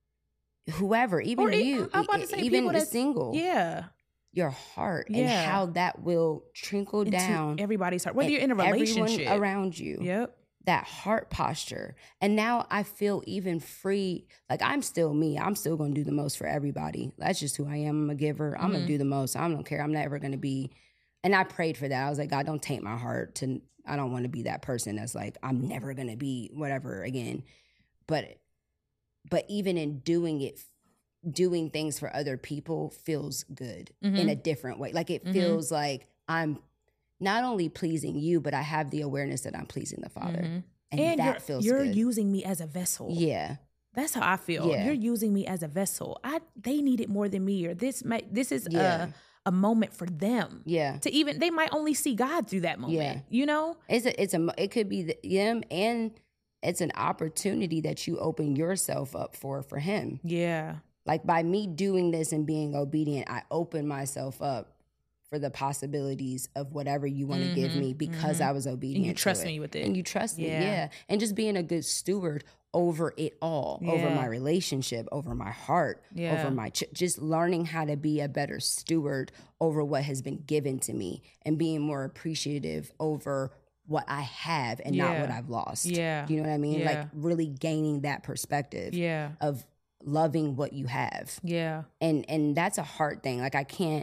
whoever, even Or e- you, I'm about to e- say even people the that's- single, yeah. your heart and Yeah. how that will trickle Into down everybody's heart. Whether and you're in a relationship. everyone around you. Yep. That heart posture. And now I feel even free. Like I'm still me. I'm still going to do the most for everybody. That's just who I am. I'm a giver. I'm going Mhm. to do the most. I don't care. I'm never going to be. And I prayed for that. I was like, God, don't taint my heart to, I don't want to be that person that's like, I'm never going to be whatever again. But, but even in doing it, doing things for other people feels good in Mhm. a different way. Like it Mhm. feels like I'm not only pleasing you, but I have the awareness that I'm pleasing the Father. Mhm. And, And, that you're, feels you're good. using me as a vessel. Yeah. That's how I feel. Yeah. You're using me as a vessel. I they need it more than me, or this might this is Yeah. a, a moment for them. Yeah. To even they might only see God through that moment. Yeah. You know? It's a, it's a, it could be the, them, and it's an opportunity that you open yourself up for, for him. Yeah. Like by me doing this and being obedient, I open myself up for the possibilities of whatever you want to give Mhm, me because mhm. I was obedient. And you to trust it. me with it. And you trust me, Yeah. yeah. And just being a good steward over it all, over Yeah. my relationship, over my heart, Yeah. over my, ch- just learning how to be a better steward over what has been given to me and being more appreciative over what I have and not Yeah. what I've lost. Yeah. Do you know what I mean? Yeah. Like really gaining that perspective Yeah. of loving what you have. Yeah. And and that's a hard thing. Like I can't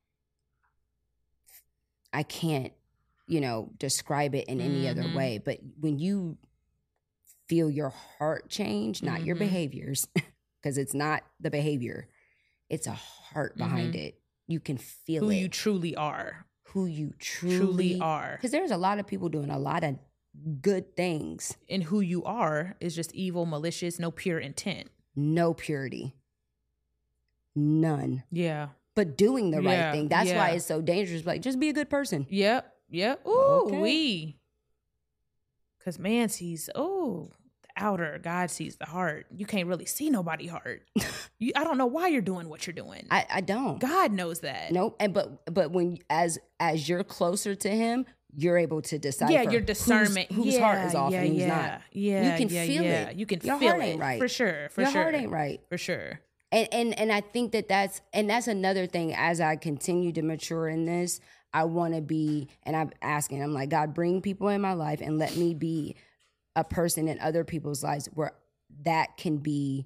I can't, you know, describe it in any other Mhm. way. But when you feel your heart change, not your Mhm. behaviors, because it's not the behavior, it's a heart behind it. You can feel Who it. you truly are. who you truly, Truly are. Because there's a lot of people doing a lot of good things, And who you are is just evil, malicious, no pure intent. no purity, none. Yeah. But doing the Yeah, right thing. That's why yeah. it's so dangerous. Like, just be a good person. Yep. Yep. Ooh, Okay. we. Because man sees, oh, the outer. God sees the heart. You can't really see nobody's heart. you, I don't know why you're doing what you're doing. I, I don't. God knows that. Nope. And but but when as as you're closer to him, you're able to decipher. Yeah, your whose- discernment. Whose, yeah, heart is off yeah, and who's yeah, not. Yeah, You can yeah, feel yeah. it. You can Your feel heart it. ain't right. For sure. For Your sure. heart ain't right. For sure. And and and I think that that's and that's another thing. As I continue to mature in this, I want to be, and I'm asking, I'm like, God, bring people in my life and let me be a person in other people's lives where that can be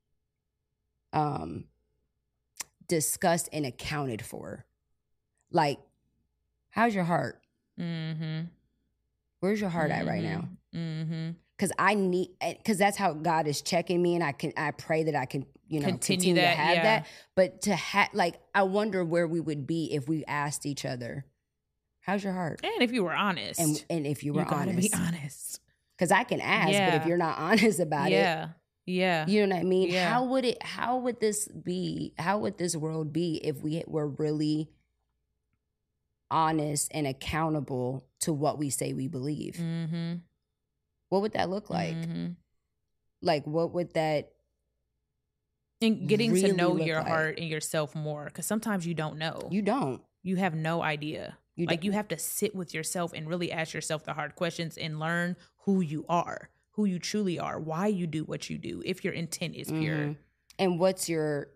um discussed and accounted for. Like, how's your heart? Mm-hmm. Where's your heart at right now? Mm-hmm. Because I need, because that's how God is checking me, and I can, I pray that I can, you know, Continue continue, that, to have yeah. that. But to have, like, I wonder where we would be if we asked each other, "How's your heart?" And if you were honest. And and if you were you gotta honest, be honest. Because I can ask, Yeah. but if you're not honest about Yeah. Yeah. it, you know what I mean? Yeah. How would it, how would this be, how would this world be if we were really honest and accountable to what we say we believe? Mm-hmm. What would that look like? Mm-hmm. Like, what would that And getting really to know look your like? heart and yourself more, because sometimes you don't know. You don't. You have no idea. You like don't. you have to sit with yourself and really ask yourself the hard questions and learn who you are, who you truly are, why you do what you do, if your intent is pure. Mhm. And what's your,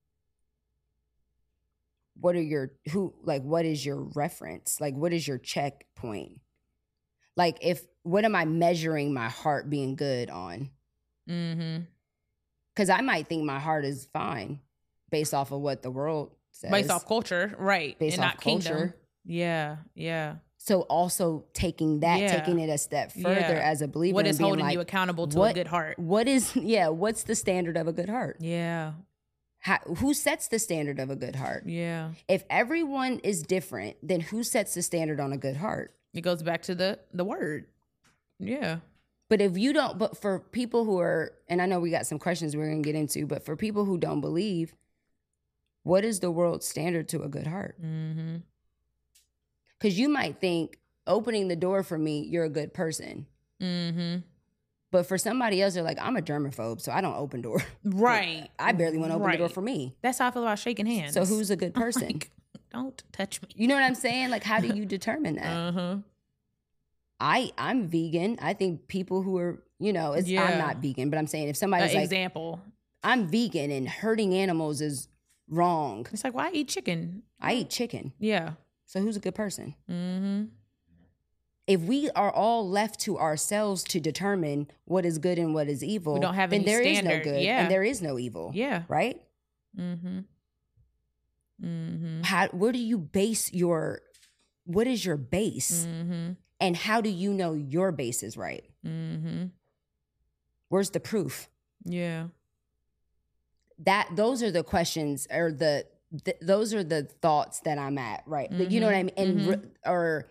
what are your, who, like, what is your reference? Like, what is your checkpoint? Like, if, what am I measuring my heart being good on? Mm-hmm. Because I might think my heart is fine based off of what the world says. Based off culture, right? Based and off not kingdom. culture. Yeah, yeah. So also taking that, Yeah. taking it a step further Yeah. as a believer. What and is being holding like, you accountable to what- a good heart? What is, yeah, what's the standard of a good heart? Yeah, How, who sets the standard of a good heart? yeah. If everyone is different, then who sets the standard on a good heart? It goes back to the the word. Yeah. But if you don't, but for people who are, and I know we got some questions we're going to get into, but for people who don't believe, what is the world's standard to a good heart? Mm-hmm. Because you might think opening the door for me, you're a good person. Mm-hmm. But for somebody else, they're like, I'm a germaphobe, so I don't open door. Right. I barely want to open the door Right. for me. That's how I feel about shaking hands. So who's a good person? Like, don't touch me. You know what I'm saying? Like, how do you determine that? Uh-huh. I I'm vegan. I think people who are, you know, it's, Yeah. I'm not vegan, but I'm saying if An somebody's like, example. I'm vegan and hurting animals is wrong. It's like, why eat chicken? I eat chicken. Yeah. So who's a good person? Mm-hmm. If we are all left to ourselves to determine what is good and what is evil, We don't have then any there is standard. no good Yeah. and there is no evil. Yeah. Right? Mm-hmm. Mm-hmm. How where do you base your what is your base? Mm-hmm. And how do you know your base is right? Mm-hmm. Where's the proof? Yeah. That those are the questions or the th- those are the thoughts that I'm at, right? You know what I mean? And Mhm. re- or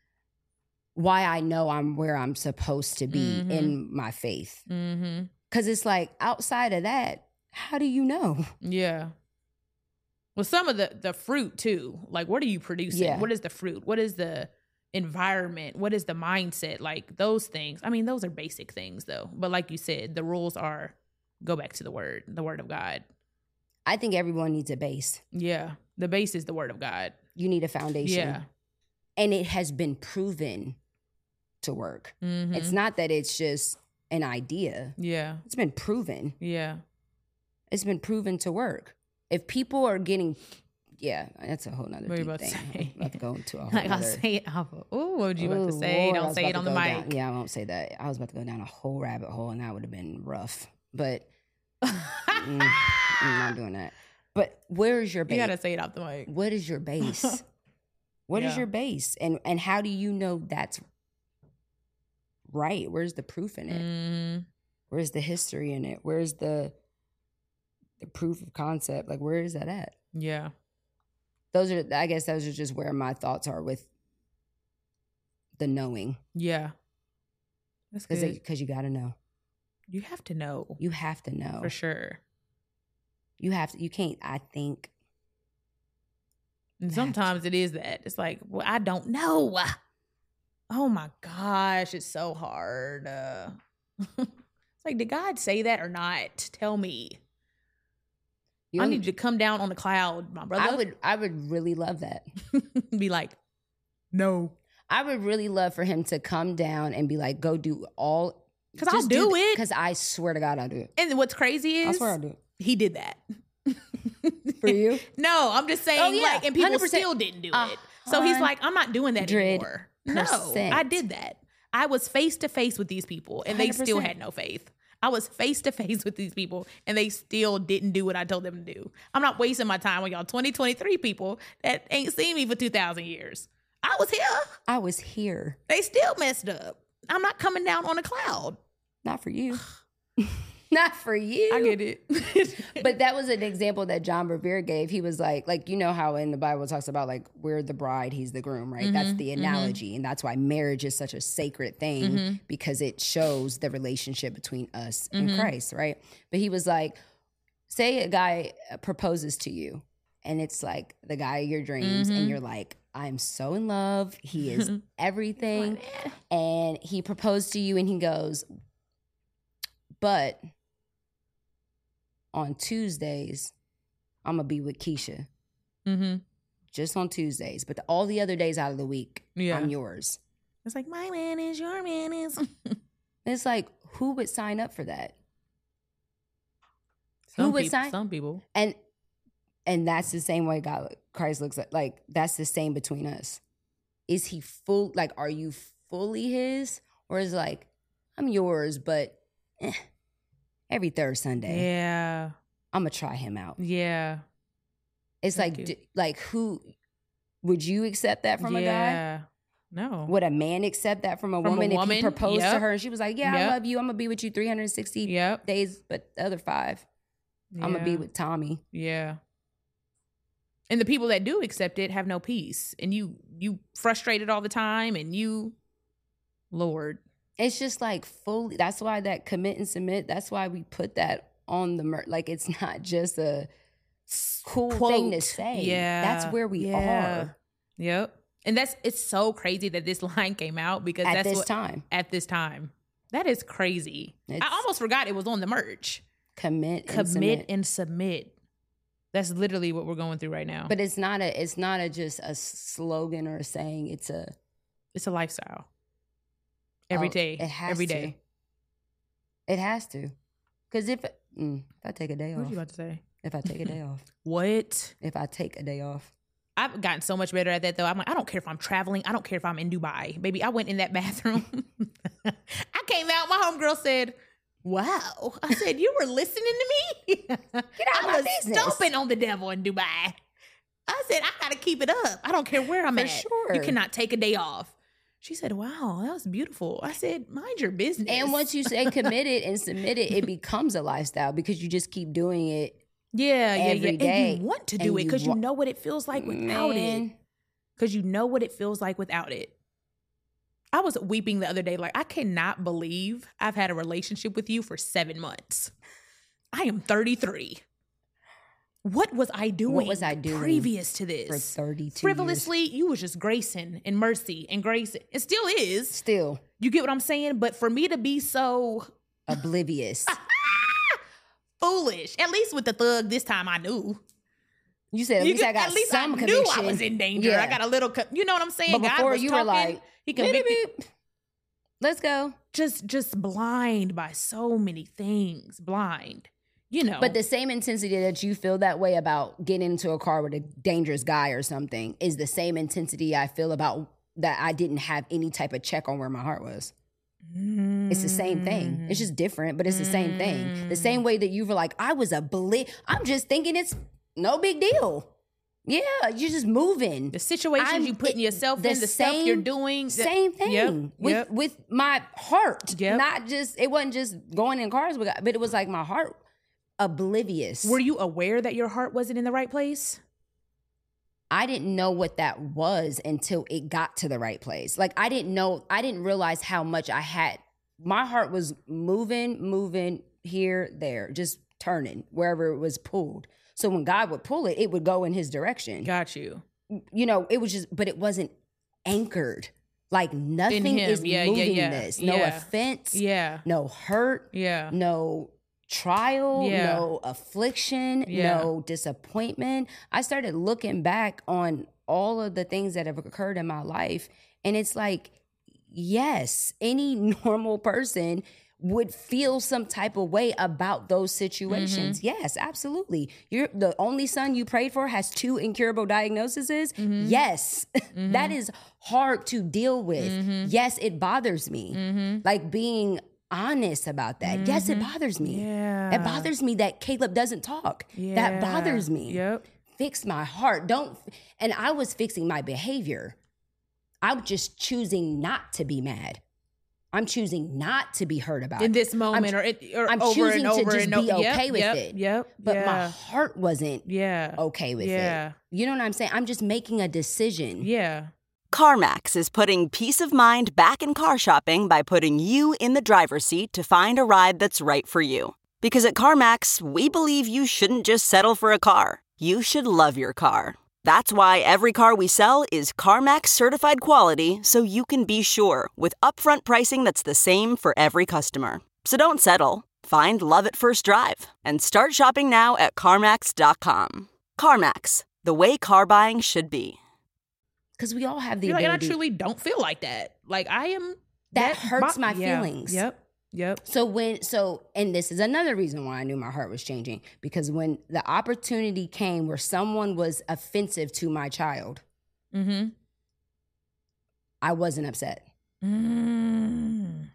why I know I'm where I'm supposed to be Mhm. in my faith. Mm-hmm. Cause it's like outside of that, how do you know? Yeah. Well, some of the the fruit too. Like, what are you producing? Yeah. What is the fruit? What is the environment? What is the mindset? Like those things. I mean, those are basic things though. But like you said, the rules are go back to the word, the word of God. I think everyone needs a base. Yeah. The base is the word of God. You need a foundation. Yeah. And it has been proven to work. Mm-hmm. It's not that it's just an idea. Yeah. It's been proven. Yeah. It's been proven to work. If people are getting, yeah, that's a whole nother What are you deep about to thing. say? I'm about to go into a whole Like I'll nother. say it off of, ooh, what would you about to Ooh, say? Lord, I Don't was say about it to on the go mic. down- yeah, I won't say that. I was about to go down a whole rabbit hole, and that would have been rough. But mm, I'm not doing that. But where is your You base? gotta say it off the mic. What is your base? What is Yeah. your base? And and how do you know that's right? Where's the proof in it? Mm-hmm. Where's the history in it? Where's the the proof of concept? Like, where is that at? Yeah. Those are, I guess, those are just where my thoughts are with the knowing, Yeah. That's because good. because you got to know. You have to know. You have to know. For sure. You have to. You can't. I think. And You have to. sometimes it is that. It's like, well, I don't know. Oh my gosh, it's so hard. Uh, it's like, did God say that or not? Tell me. You I know, need you to come down on the cloud, my brother. I would. I would really love that. be like, no. I would really love for him to come down and be like, "Go do all." 'Cause I'll do it. Because I swear to God, I'll do it. And what's crazy is I swear I'll do it he did that. for you. No, I'm just saying, Oh, yeah, like, and people one hundred percent. still didn't do A it. So he's hun- like, I'm not doing that Hundred anymore. No, percent. I did that. I was face to face with these people and they one hundred still percent. had no faith. I was face to face with these people and they still didn't do what I told them to do. I'm not wasting my time on y'all twenty twenty-three people that ain't seen me for two thousand years. I was here. I was here, They still messed up. I'm not coming down on a cloud. not for you. Not for you. I get it. But that was an example that John Bevere gave. He was like, like, you know how in the Bible it talks about like we're the bride, he's the groom, right? Mm-hmm, that's the analogy. Mm-hmm. And that's why marriage is such a sacred thing mm-hmm. because it shows the relationship between us mm-hmm. and Christ, right? But he was like, say a guy proposes to you and it's like the guy of your dreams mm-hmm. and you're like, I'm so in love. He is everything. And he proposed to you and he goes, but on Tuesdays, I'm going to be with Keisha. Mm-hmm. Just on Tuesdays. But the, all the other days out of the week, yeah. I'm yours. It's like, my man is, your man is. It's like, who would sign up for that? Some who would people, sign? Some people. And and that's the same way God, Christ looks at, like, that's the same between us. Is he full, like, are you fully his? Or is it like, I'm yours, but eh. Every third Sunday. Yeah. I'm going to try him out. Yeah. It's Thank like, d- like who, would you accept that from yeah. a guy? Yeah. No. Would a man accept that from a, from woman, a woman if he proposed yep. to her and she was like, yeah, yep. I love you. I'm going to be with you three hundred sixty yep. days, but the other five, yeah. I'm going to be with Tommy. Yeah. And the people that do accept it have no peace. And you, you frustrated all the time and you, Lord. It's just like fully, that's why that commit and submit, that's why we put that on the, mer- like it's not just a cool Quote. thing to say. Yeah. That's where we yeah. are. Yep. And that's, it's so crazy that this line came out because at that's this what, time. At this time. That is crazy. It's, I almost forgot it was on the merch. Commit and Commit submit. and submit. That's literally what we're going through right now. But it's not a, it's not a just a slogan or a saying. It's a, it's a lifestyle. Every day. Oh, it has Every to. day. It has to. Because if, mm, if I take a day what off. What you about to say? If I take a day off. What? If I take a day off. I've gotten so much better at that, though. I'm like, I don't care if I'm traveling. I don't care if I'm in Dubai. Baby, I went in that bathroom. I came out. My homegirl said, wow. I said, you were listening to me? Get out I of my was business. stomping on the devil in Dubai. I said, I got to keep it up. I don't care where I'm For at. sure. You cannot take a day off. She said, wow, that was beautiful. I said, mind your business. And once you say committed and submitted, it becomes a lifestyle because you just keep doing it. Yeah, yeah, every yeah. day. And you want to do And it you because you, wa- know what it feels like without Man. it. Because you know what it feels like without it. I was weeping the other day. Like, I cannot believe I've had a relationship with you for seven months. I am thirty-three. What was I doing? What was I doing previous to this? For thirty-two Frivolously, years. you was just gracing and mercy and grace. It still is. Still. You get what I'm saying? But for me to be so Oblivious. foolish, at least with the thug this time I knew. You said at You least could- I got at least some I conviction. knew I was in danger. Yeah. I got a little, co- you know what I'm saying? But God before was you talking, were like, he beep, convicted, beep, beep. Let's go. just just blind by so many things, blind. You know, But the same intensity that you feel that way about getting into a car with a dangerous guy or something is the same intensity I feel about that I didn't have any type of check on where my heart was. mm, It's the same thing. It's just different, but it's the same thing. The same way that you were like, I was a beli- I'm just thinking it's no big deal. Yeah, you're just moving. the situations I'm- you putting yourself the in, the stuff same- you're doing, the- Same thing Yep, with yep. with my heart. Yep. Not just it wasn't just going in cars, with God, but it was like my heart oblivious. Were you aware that your heart wasn't in the right place? I didn't know what that was until it got to the right place. Like I didn't know, I didn't realize how much I had. My heart was moving, moving here, there, just turning wherever it was pulled. So when God would pull it, it would go in his direction. Got you. You know, it was just, but it wasn't anchored. Like nothing him. is Yeah, yeah, moving yeah. this. No Yeah. offense, Yeah, no hurt, yeah. no trial, Yeah. no affliction, Yeah. no disappointment. I started looking back on all of the things that have occurred in my life. And it's like, yes, any normal person would feel some type of way about those situations. Mm-hmm. Yes, absolutely. You're the only son you prayed for has two incurable diagnoses. Mm-hmm. Yes, that is hard to deal with. Mm-hmm. Yes, it bothers me. Like being honest about that. Yes, it bothers me. Yeah. It bothers me that Caleb doesn't talk. That Yeah. bothers me. Yep. Fix my heart. Don't. And I was fixing my behavior. I'm just choosing not to be mad. I'm choosing not to be hurt about in it. this moment, I'm, or, it, or I'm over choosing and over to just and be over. okay Yep, with yep, it. Yep. But yeah. my heart wasn't yeah. okay with yeah. it. You know what I'm saying? I'm just making a decision. Yeah. CarMax is putting peace of mind back in car shopping by putting you in the driver's seat to find a ride that's right for you. Because at CarMax, we believe you shouldn't just settle for a car. You should love your car. That's why every car we sell is CarMax certified quality, so you can be sure with upfront pricing that's the same for every customer. So don't settle. Find love at first drive and start shopping now at CarMax dot com. CarMax, the way car buying should be. Because we all have the You're like, and I ability. truly don't feel like that. Like I am. That hurts bo- my yeah. feelings. Yep. Yep. So when, so, and this is another reason why I knew my heart was changing, because when the opportunity came where someone was offensive to my child, Mm-hmm. I wasn't upset. Mm.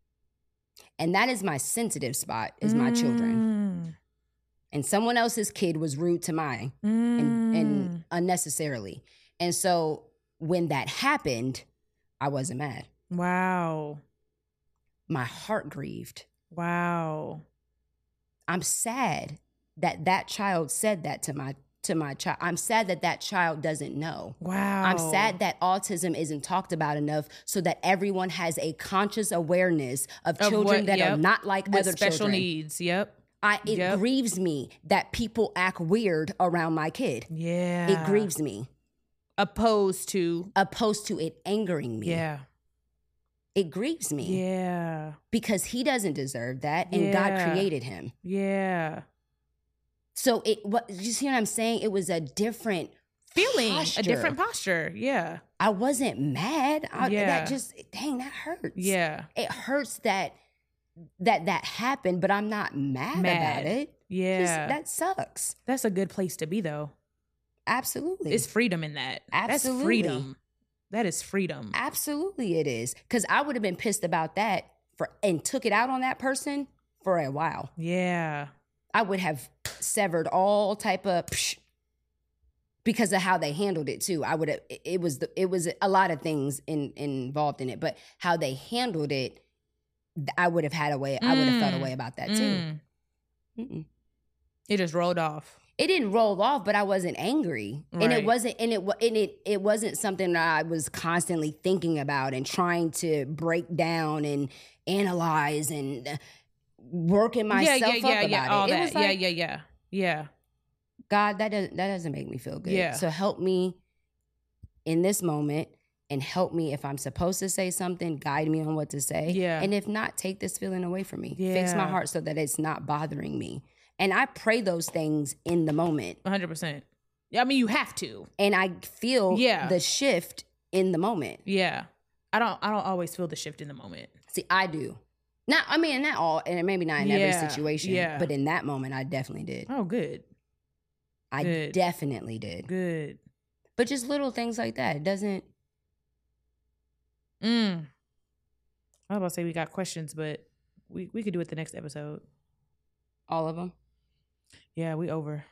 And that is my sensitive spot, is my children. And someone else's kid was rude to mine Mm. and, and unnecessarily. And so when that happened, I wasn't mad. Wow. My heart grieved. Wow. I'm sad that that child said that to my to my child. I'm sad that that child doesn't know. Wow. I'm sad that autism isn't talked about enough so that everyone has a conscious awareness of, Of children what- that are yep. not like With other special children. needs. Yep. I, it Yep. grieves me that people act weird around my kid. Yeah. It grieves me, Opposed to. opposed to it angering me. Yeah. It grieves me Yeah. because he doesn't deserve that, and Yeah. God created him. Yeah. So it, what you see what I'm saying? It was a different Feeling posture. a different posture. Yeah. I wasn't mad. I, Yeah. That just, dang, that hurts. Yeah. It hurts that that that happened, but I'm not mad, Mad. about it. Yeah. Just, that sucks. That's a good place to be, though. Absolutely. It's freedom in that. Absolutely. That's freedom. That is freedom. Absolutely it is. Because I would have been pissed about that for and took it out on that person for a while. Yeah. I would have severed all type of psh, because of how they handled it too. I would have it was the, it was a lot of things in, involved in it, but how they handled it, I would have had a way. I would have felt a Mm. way about that too. Mm. Mm-mm. It just rolled off. It didn't roll off, but I wasn't angry, and it Right. wasn't, and it wa- and it it wasn't something that I was constantly thinking about and trying to break down and analyze and working myself yeah, yeah, yeah, up yeah. about All it. It that. was like, yeah, yeah, yeah. Yeah. God, that doesn't that doesn't make me feel good. Yeah. So help me in this moment, and help me if I'm supposed to say something. Guide me on what to say. Yeah. And if not, take this feeling away from me. Fix my Yeah. heart so that it's not bothering me. And I pray those things in the moment. one hundred percent. Yeah, I mean, you have to. And I feel Yeah. the shift in the moment. Yeah. I don't I don't always feel the shift in the moment. See, I do. Not, I mean, not all, and maybe not in Yeah, every situation, yeah. but in that moment, I definitely did. Oh, good. I good. definitely did. Good. But just little things like that. It doesn't, Mm. I was about to say we got questions, but we, we could do it the next episode. all of them. Yeah, we over.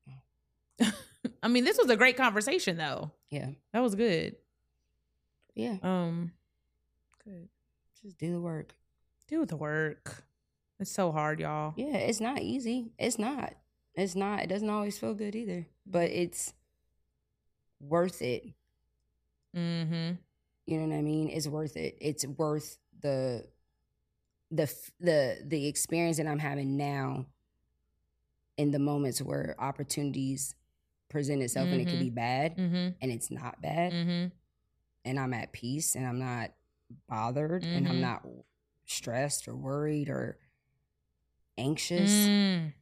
I mean, this was a great conversation though. Yeah. That was good. Yeah. Um good. Just do the work. Do the work. It's so hard, y'all. Yeah. It's not easy. It's not. It's not. It doesn't always feel good either, but it's worth it. Mm-hmm. You know what I mean? It's worth it. It's worth the the f- the the experience that I'm having now in the moments where opportunities present itself and it could Mhm. be bad Mm-hmm. and it's not bad Mm-hmm. and I'm at peace and I'm not bothered and I'm Mhm. not stressed or worried or anxious. Mm.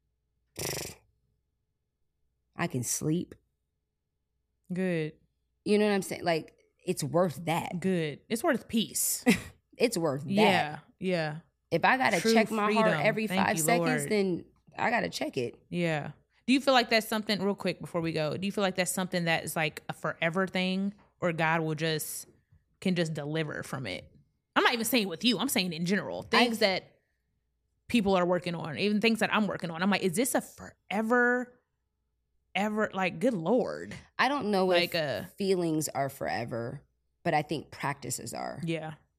I can sleep. Good. You know what I'm saying? Like, it's worth that. Good. It's worth peace. It's worth that. Yeah. Yeah. If I gotta True check my heart freedom. every Thank five you, seconds, Lord. then I gotta check it. Yeah. Do you feel like that's something, real quick before we go, do you feel like that's something that is like a forever thing, or God will just, can just deliver from it? I'm not even saying with you, I'm saying in general, things that people are working on, even things that I'm working on. I'm like, is this a forever, ever, like, good Lord? I don't know Like if a- feelings are forever, but I think practices are. Yeah.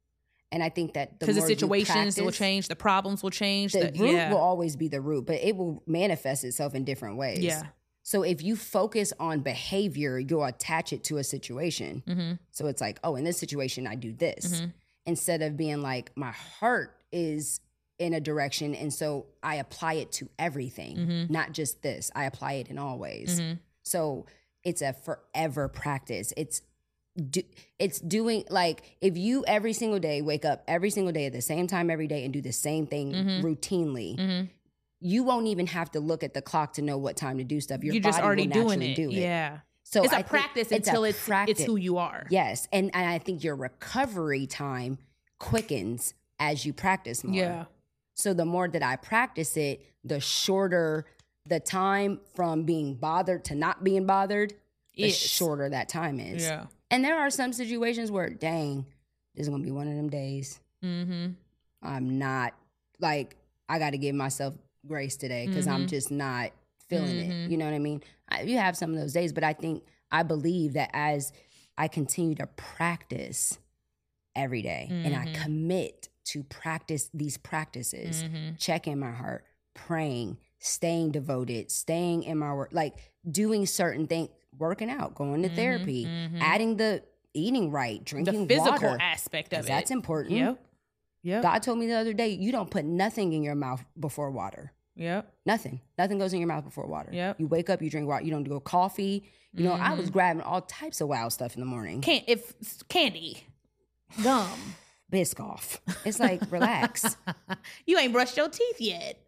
And I think that the because the more you situations will practice, change, the problems will change. the The, root yeah. will always be the root, but it will manifest itself in different ways. Yeah. So if you focus on behavior, you'll attach it to a situation. Mm-hmm. So it's like, oh, in this situation, I do this. Mm-hmm. Instead of being like, my heart is in a direction, and so I apply it to everything, Mm-hmm. not just this. I apply it in all ways. Mm-hmm. So it's a forever practice. It's do, it's doing, like, if you every single day wake up every single day at the same time every day and do the same thing Mhm. routinely, Mm-hmm. you won't even have to look at the clock to know what time to do stuff. Your You're body just already will doing naturally it. do it. Yeah. So It's a I think practice a until it's practice. it's who you are. Yes, and, and I think your recovery time quickens as you practice more. Yeah. So the more that I practice it, the shorter the time from being bothered to not being bothered, the Is. shorter that time is. Yeah. And there are some situations where, dang, this is gonna be one of them days. Mm-hmm. I'm not, like, I got to give myself grace today because I'm Mhm. just not feeling Mhm. it. You know what I mean? I, you have some of those days, but I think, I believe that as I continue to practice every day and I Mhm. commit to practice these practices, Mm-hmm. checking my heart, praying, staying devoted, staying in my work, like doing certain things, working out, going to Mhm, therapy, mhm. adding the eating right, The drinking physical water. aspect of 'Cause it. that's important. Yep. Yep. God told me the other day, you don't put nothing in your mouth before water. Yep. Nothing. Nothing goes in your mouth before water. Yep. You wake up, you drink water. You don't go coffee. You know, I was Mhm. grabbing all types of wild stuff in the morning. Can if candy, gum. Biscoff. It's like, relax. You ain't brushed your teeth yet.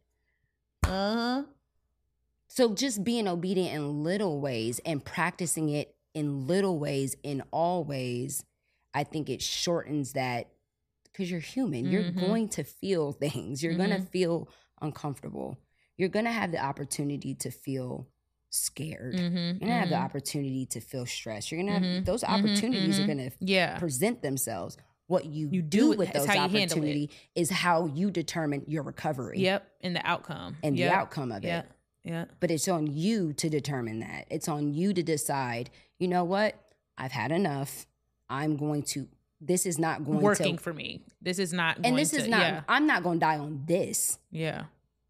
Uh huh. So just being obedient in little ways and practicing it in little ways, in all ways, I think it shortens that, because you're human. You're Mhm. going to feel things. You're going to Mhm. feel uncomfortable. You're going to have the opportunity to feel scared. Mm-hmm. You're going to have the opportunity to feel stressed. You're going to have Mhm. those Mhm. opportunities Mhm. are going to Yeah. present themselves. What you, You do, do it- with that's those how you handle it. opportunity is how you determine your recovery Yep. And the outcome. and Yep. the outcome of it. Yeah. Yeah. But it's on you to determine that. It's on you to decide, you know what? I've had enough. I'm going to, this is not going Working to, for me. This is not. Going and this to, is not, Yeah. I'm not going to die on this, Yeah.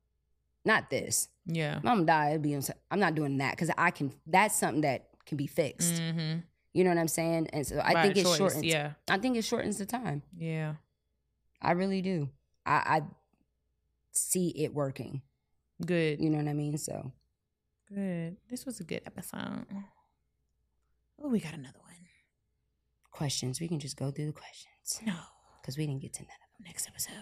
not this. Yeah. I'm going to die, it'll be on, I'm not doing that because I can, that's something that can be fixed. Mm-hmm. You know what I'm saying? And so I By think it choice, shortens, Yeah. I think it shortens the time. Yeah. I really do. I, I see it working. Good. You know what I mean? So Good. This was a good episode. Oh, we got another one. questions, we can just go through the questions No. because we didn't get to none of them. Next episode.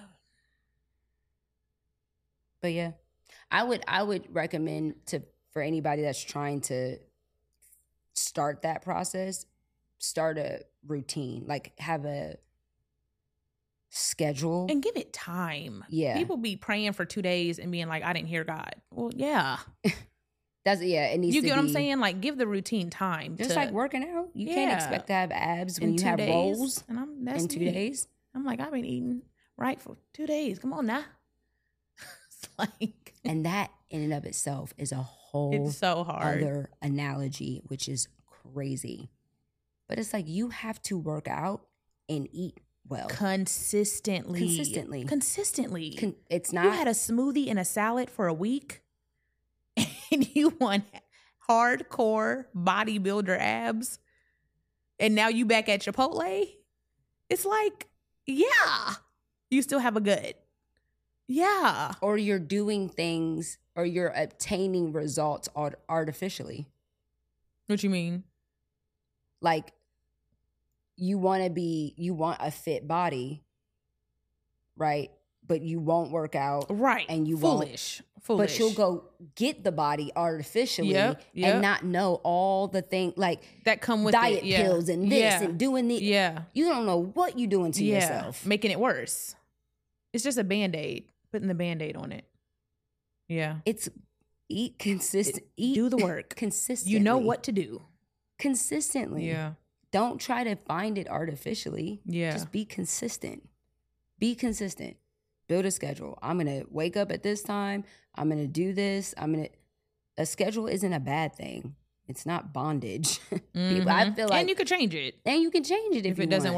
But yeah, I would I would recommend to for anybody that's trying to start that process, start a routine, like have a schedule. And give it time. Yeah. People be praying for two days and being like, I didn't hear God. Well, yeah. That's yeah, it needs You to get what I'm be- saying? Like, give the routine time. Just to, like working out. You can't Yeah. expect to have abs in when you two have days. rolls And I'm, that's in two me. days. I'm like, I've been eating right for two days. Come on now. It's like, And that in and of itself is a whole it's so hard. other analogy, which is crazy. But it's like you have to work out and eat well. Consistently. Consistently. Consistently. Con- it's You not had a smoothie and a salad for a week and you want hardcore bodybuilder abs and now you back at Chipotle. It's like, yeah, you still have a gut. Yeah. or you're doing things or you're obtaining results art- artificially. What you mean? Like you want to be, you want a fit body, right? But you won't work out. Right. And you won't- foolish. Foolish. But you'll go get the body artificially Yep, yep. and not know all the things like that come with diet it. Yeah. pills and this yeah. and doing the. Yeah. You don't know what you're doing to yeah. yourself. Making it worse. It's just a Band-Aid. Putting the Band-Aid on it. Yeah. It's eat consistent. Eat Do the work. consistently. You know what to do. Consistently. Yeah. Don't try to find it artificially. Yeah. Just be consistent. Be consistent. Build a schedule. I'm gonna wake up at this time. I'm gonna do this. I'm gonna. A schedule isn't a bad thing. It's not bondage. People, I Mhm. feel like, and you could change it and you can change it if, if you it doesn't want. work.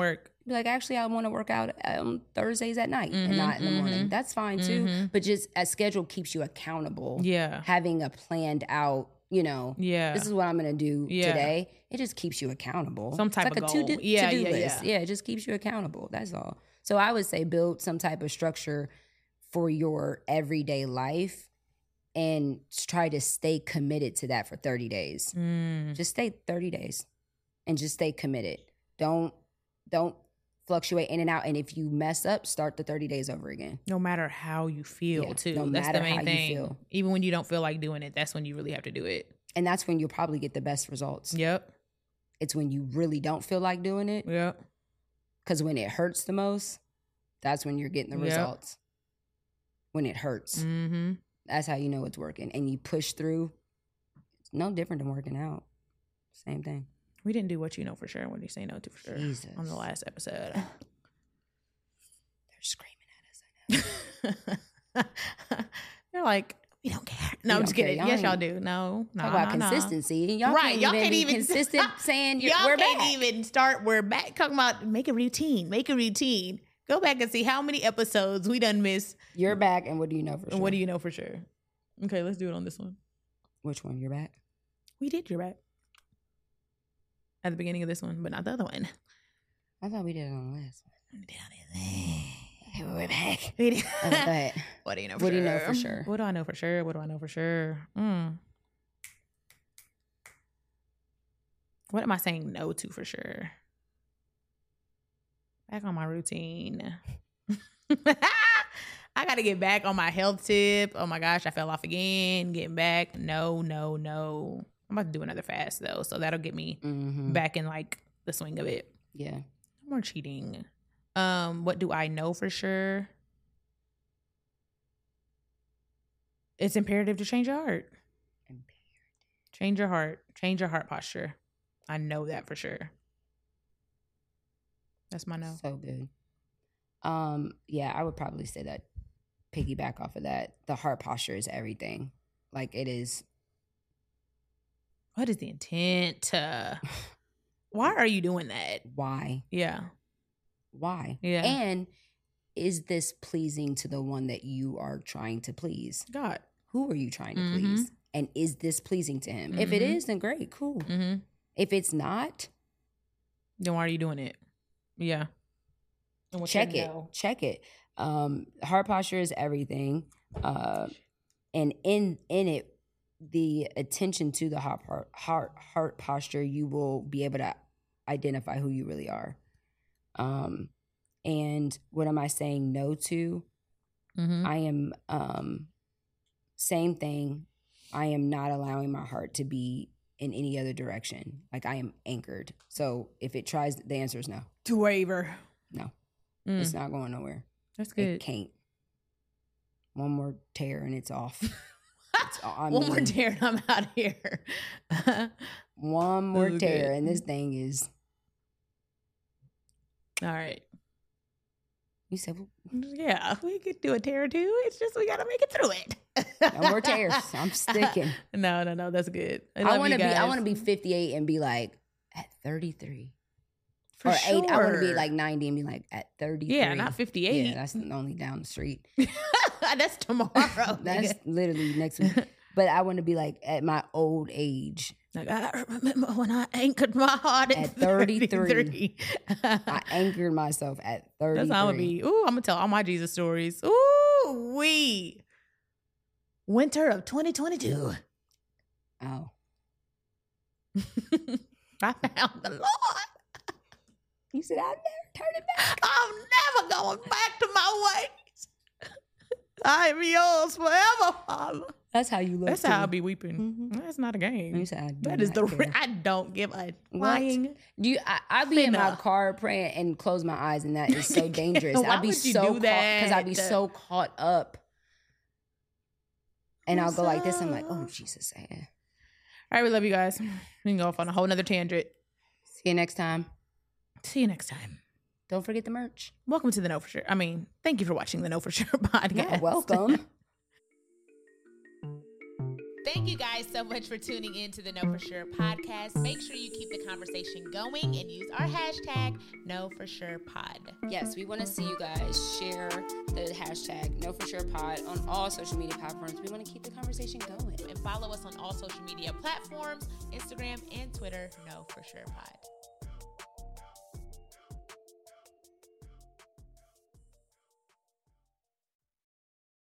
Be like, actually, I want to work out on Thursdays at night Mm-hmm, and not in the mm-hmm. morning. That's fine too. Mhm. But just a schedule keeps you accountable. Yeah. Having a planned out, you know, Yeah. this is what I'm going to do Yeah. today. It just keeps you accountable. Some type it's like of a goal. to-do, Yeah, to-do yeah, list. yeah. Yeah, it just keeps you accountable. That's all. So I would say build some type of structure for your everyday life and try to stay committed to that for thirty days. Mm. Just stay thirty days and just stay committed. Don't don't fluctuate in and out. And if you mess up, start the thirty days over again. No matter how you feel, Yeah, too. no That's matter the main how you thing. feel. Even when you don't feel like doing it, that's when you really have to do it. And that's when you'll probably get the best results. Yep. It's when you really don't feel like doing it. Yep. Because when it hurts the most, that's when you're getting the Yep. results. When it hurts. Mm-hmm. That's how you know it's working. And you push through. It's no different than working out. Same thing. We didn't do what you know for sure. What do you say no to for sure Jesus. on the last episode? They're screaming at us. I know. They're like, we don't care. No, We I'm don't just care. kidding. Y'all Yes, ain't- y'all do. No, no, Talk about no, no. consistency. Y'all Right, can't y'all even can't be even- consistent saying you're, Y'all we're can't back. even start. We're back. Talking about make a routine. Make a routine. Go back and see how many episodes we done missed. You're back, and what do you know for sure? And what do you know for sure? Okay, let's do it on this one. Which one? You're back? We did your back at the beginning of this one, but not the other one. I thought we did it on the last one. We did on the- We're back. We did- Oh, go ahead. What do you know for What do sure? you know for sure? What do I know for sure? What do I know for sure? Mm. What am I saying no to for sure? Back on my routine. I got to get back on my health tip. Oh my gosh, I fell off again. Getting back. No, no, no. I'm about to do another fast though, so that'll get me Mm-hmm. back in like the swing of it. Yeah. No more cheating. Um, what do I know for sure? It's imperative to change your heart. Change your heart. Change your heart posture. I know that for sure. That's my no. So good. Um, yeah, I would probably say that. Piggyback off of that. The heart posture is everything. Like it is. What is the intent? Uh, why are you doing that? Why? Yeah. Why? Yeah. And is this pleasing to the one that you are trying to please? God. Who are you trying to Mhm. please? And is this pleasing to him? If it Mhm. is, then great, cool. Mm-hmm. If it's not, Then why are you doing it? Yeah. And what's check your it. no? Check it. Um, heart posture is everything. Uh, and in in it, the attention to the heart, heart heart heart posture, you will be able to identify who you really are. Um, and what am I saying no to? Mm-hmm. I am um, same thing. I am not allowing my heart to be in any other direction. Like I am anchored. So if it tries, the answer is no. To waver. No, Mm, it's not going nowhere. that's It good. can't. One more tear and it's off. It's, I One more mean, tear and I'm out of here. One more That's tear good. and this thing is. All right. You said well, Yeah, we could do a tear or two. It's just we gotta make it through it. no more tears. I'm sticking. No, no, no. That's good. I, I love want you to be. I guys. want to be fifty-eight and be like at thirty-three. For or sure. eight. I want to be like ninety and be like at thirty-three. Yeah, not fifty-eight. Yeah, that's only down the street. That's tomorrow. That's nigga. literally next week. But I want to be like at my old age. Like, I remember when I anchored my heart at, At thirty-three. thirty-three. I anchored myself at thirty-three. That's how I'm gonna be. Ooh, I'm gonna tell all my Jesus stories. Ooh, we winter of twenty twenty-two. Oh, I found the Lord. you said I'll never turn it back. I'm never going back to my ways. I am yours forever, Father. That's how you look. That's too. how I'll be weeping. Mhm. That's not a game. You said I do That is not the care. re- I don't give a What? flying. Do you? I, I be in my Finna. car praying and close my eyes, and that is so dangerous. Why I'd be would you so do caught because I'd be that? so caught up, and I'll What's go like this. I'm like, oh up? Jesus! eh. All right, we love you guys. We can go off on a whole nother tangent. See you next time. See you next time. Don't forget the merch. Welcome to the Know For Sure. I mean, thank you for watching the Know For Sure podcast. Yeah, welcome. Thank you guys so much for tuning in to the Know For Sure podcast. Make sure you keep the conversation going and use our hashtag Know For Sure Pod. Yes, we want to see you guys share the hashtag Know For Sure Pod on all social media platforms. We want to keep the conversation going. And follow us on all social media platforms, Instagram and Twitter, Know For Sure Pod.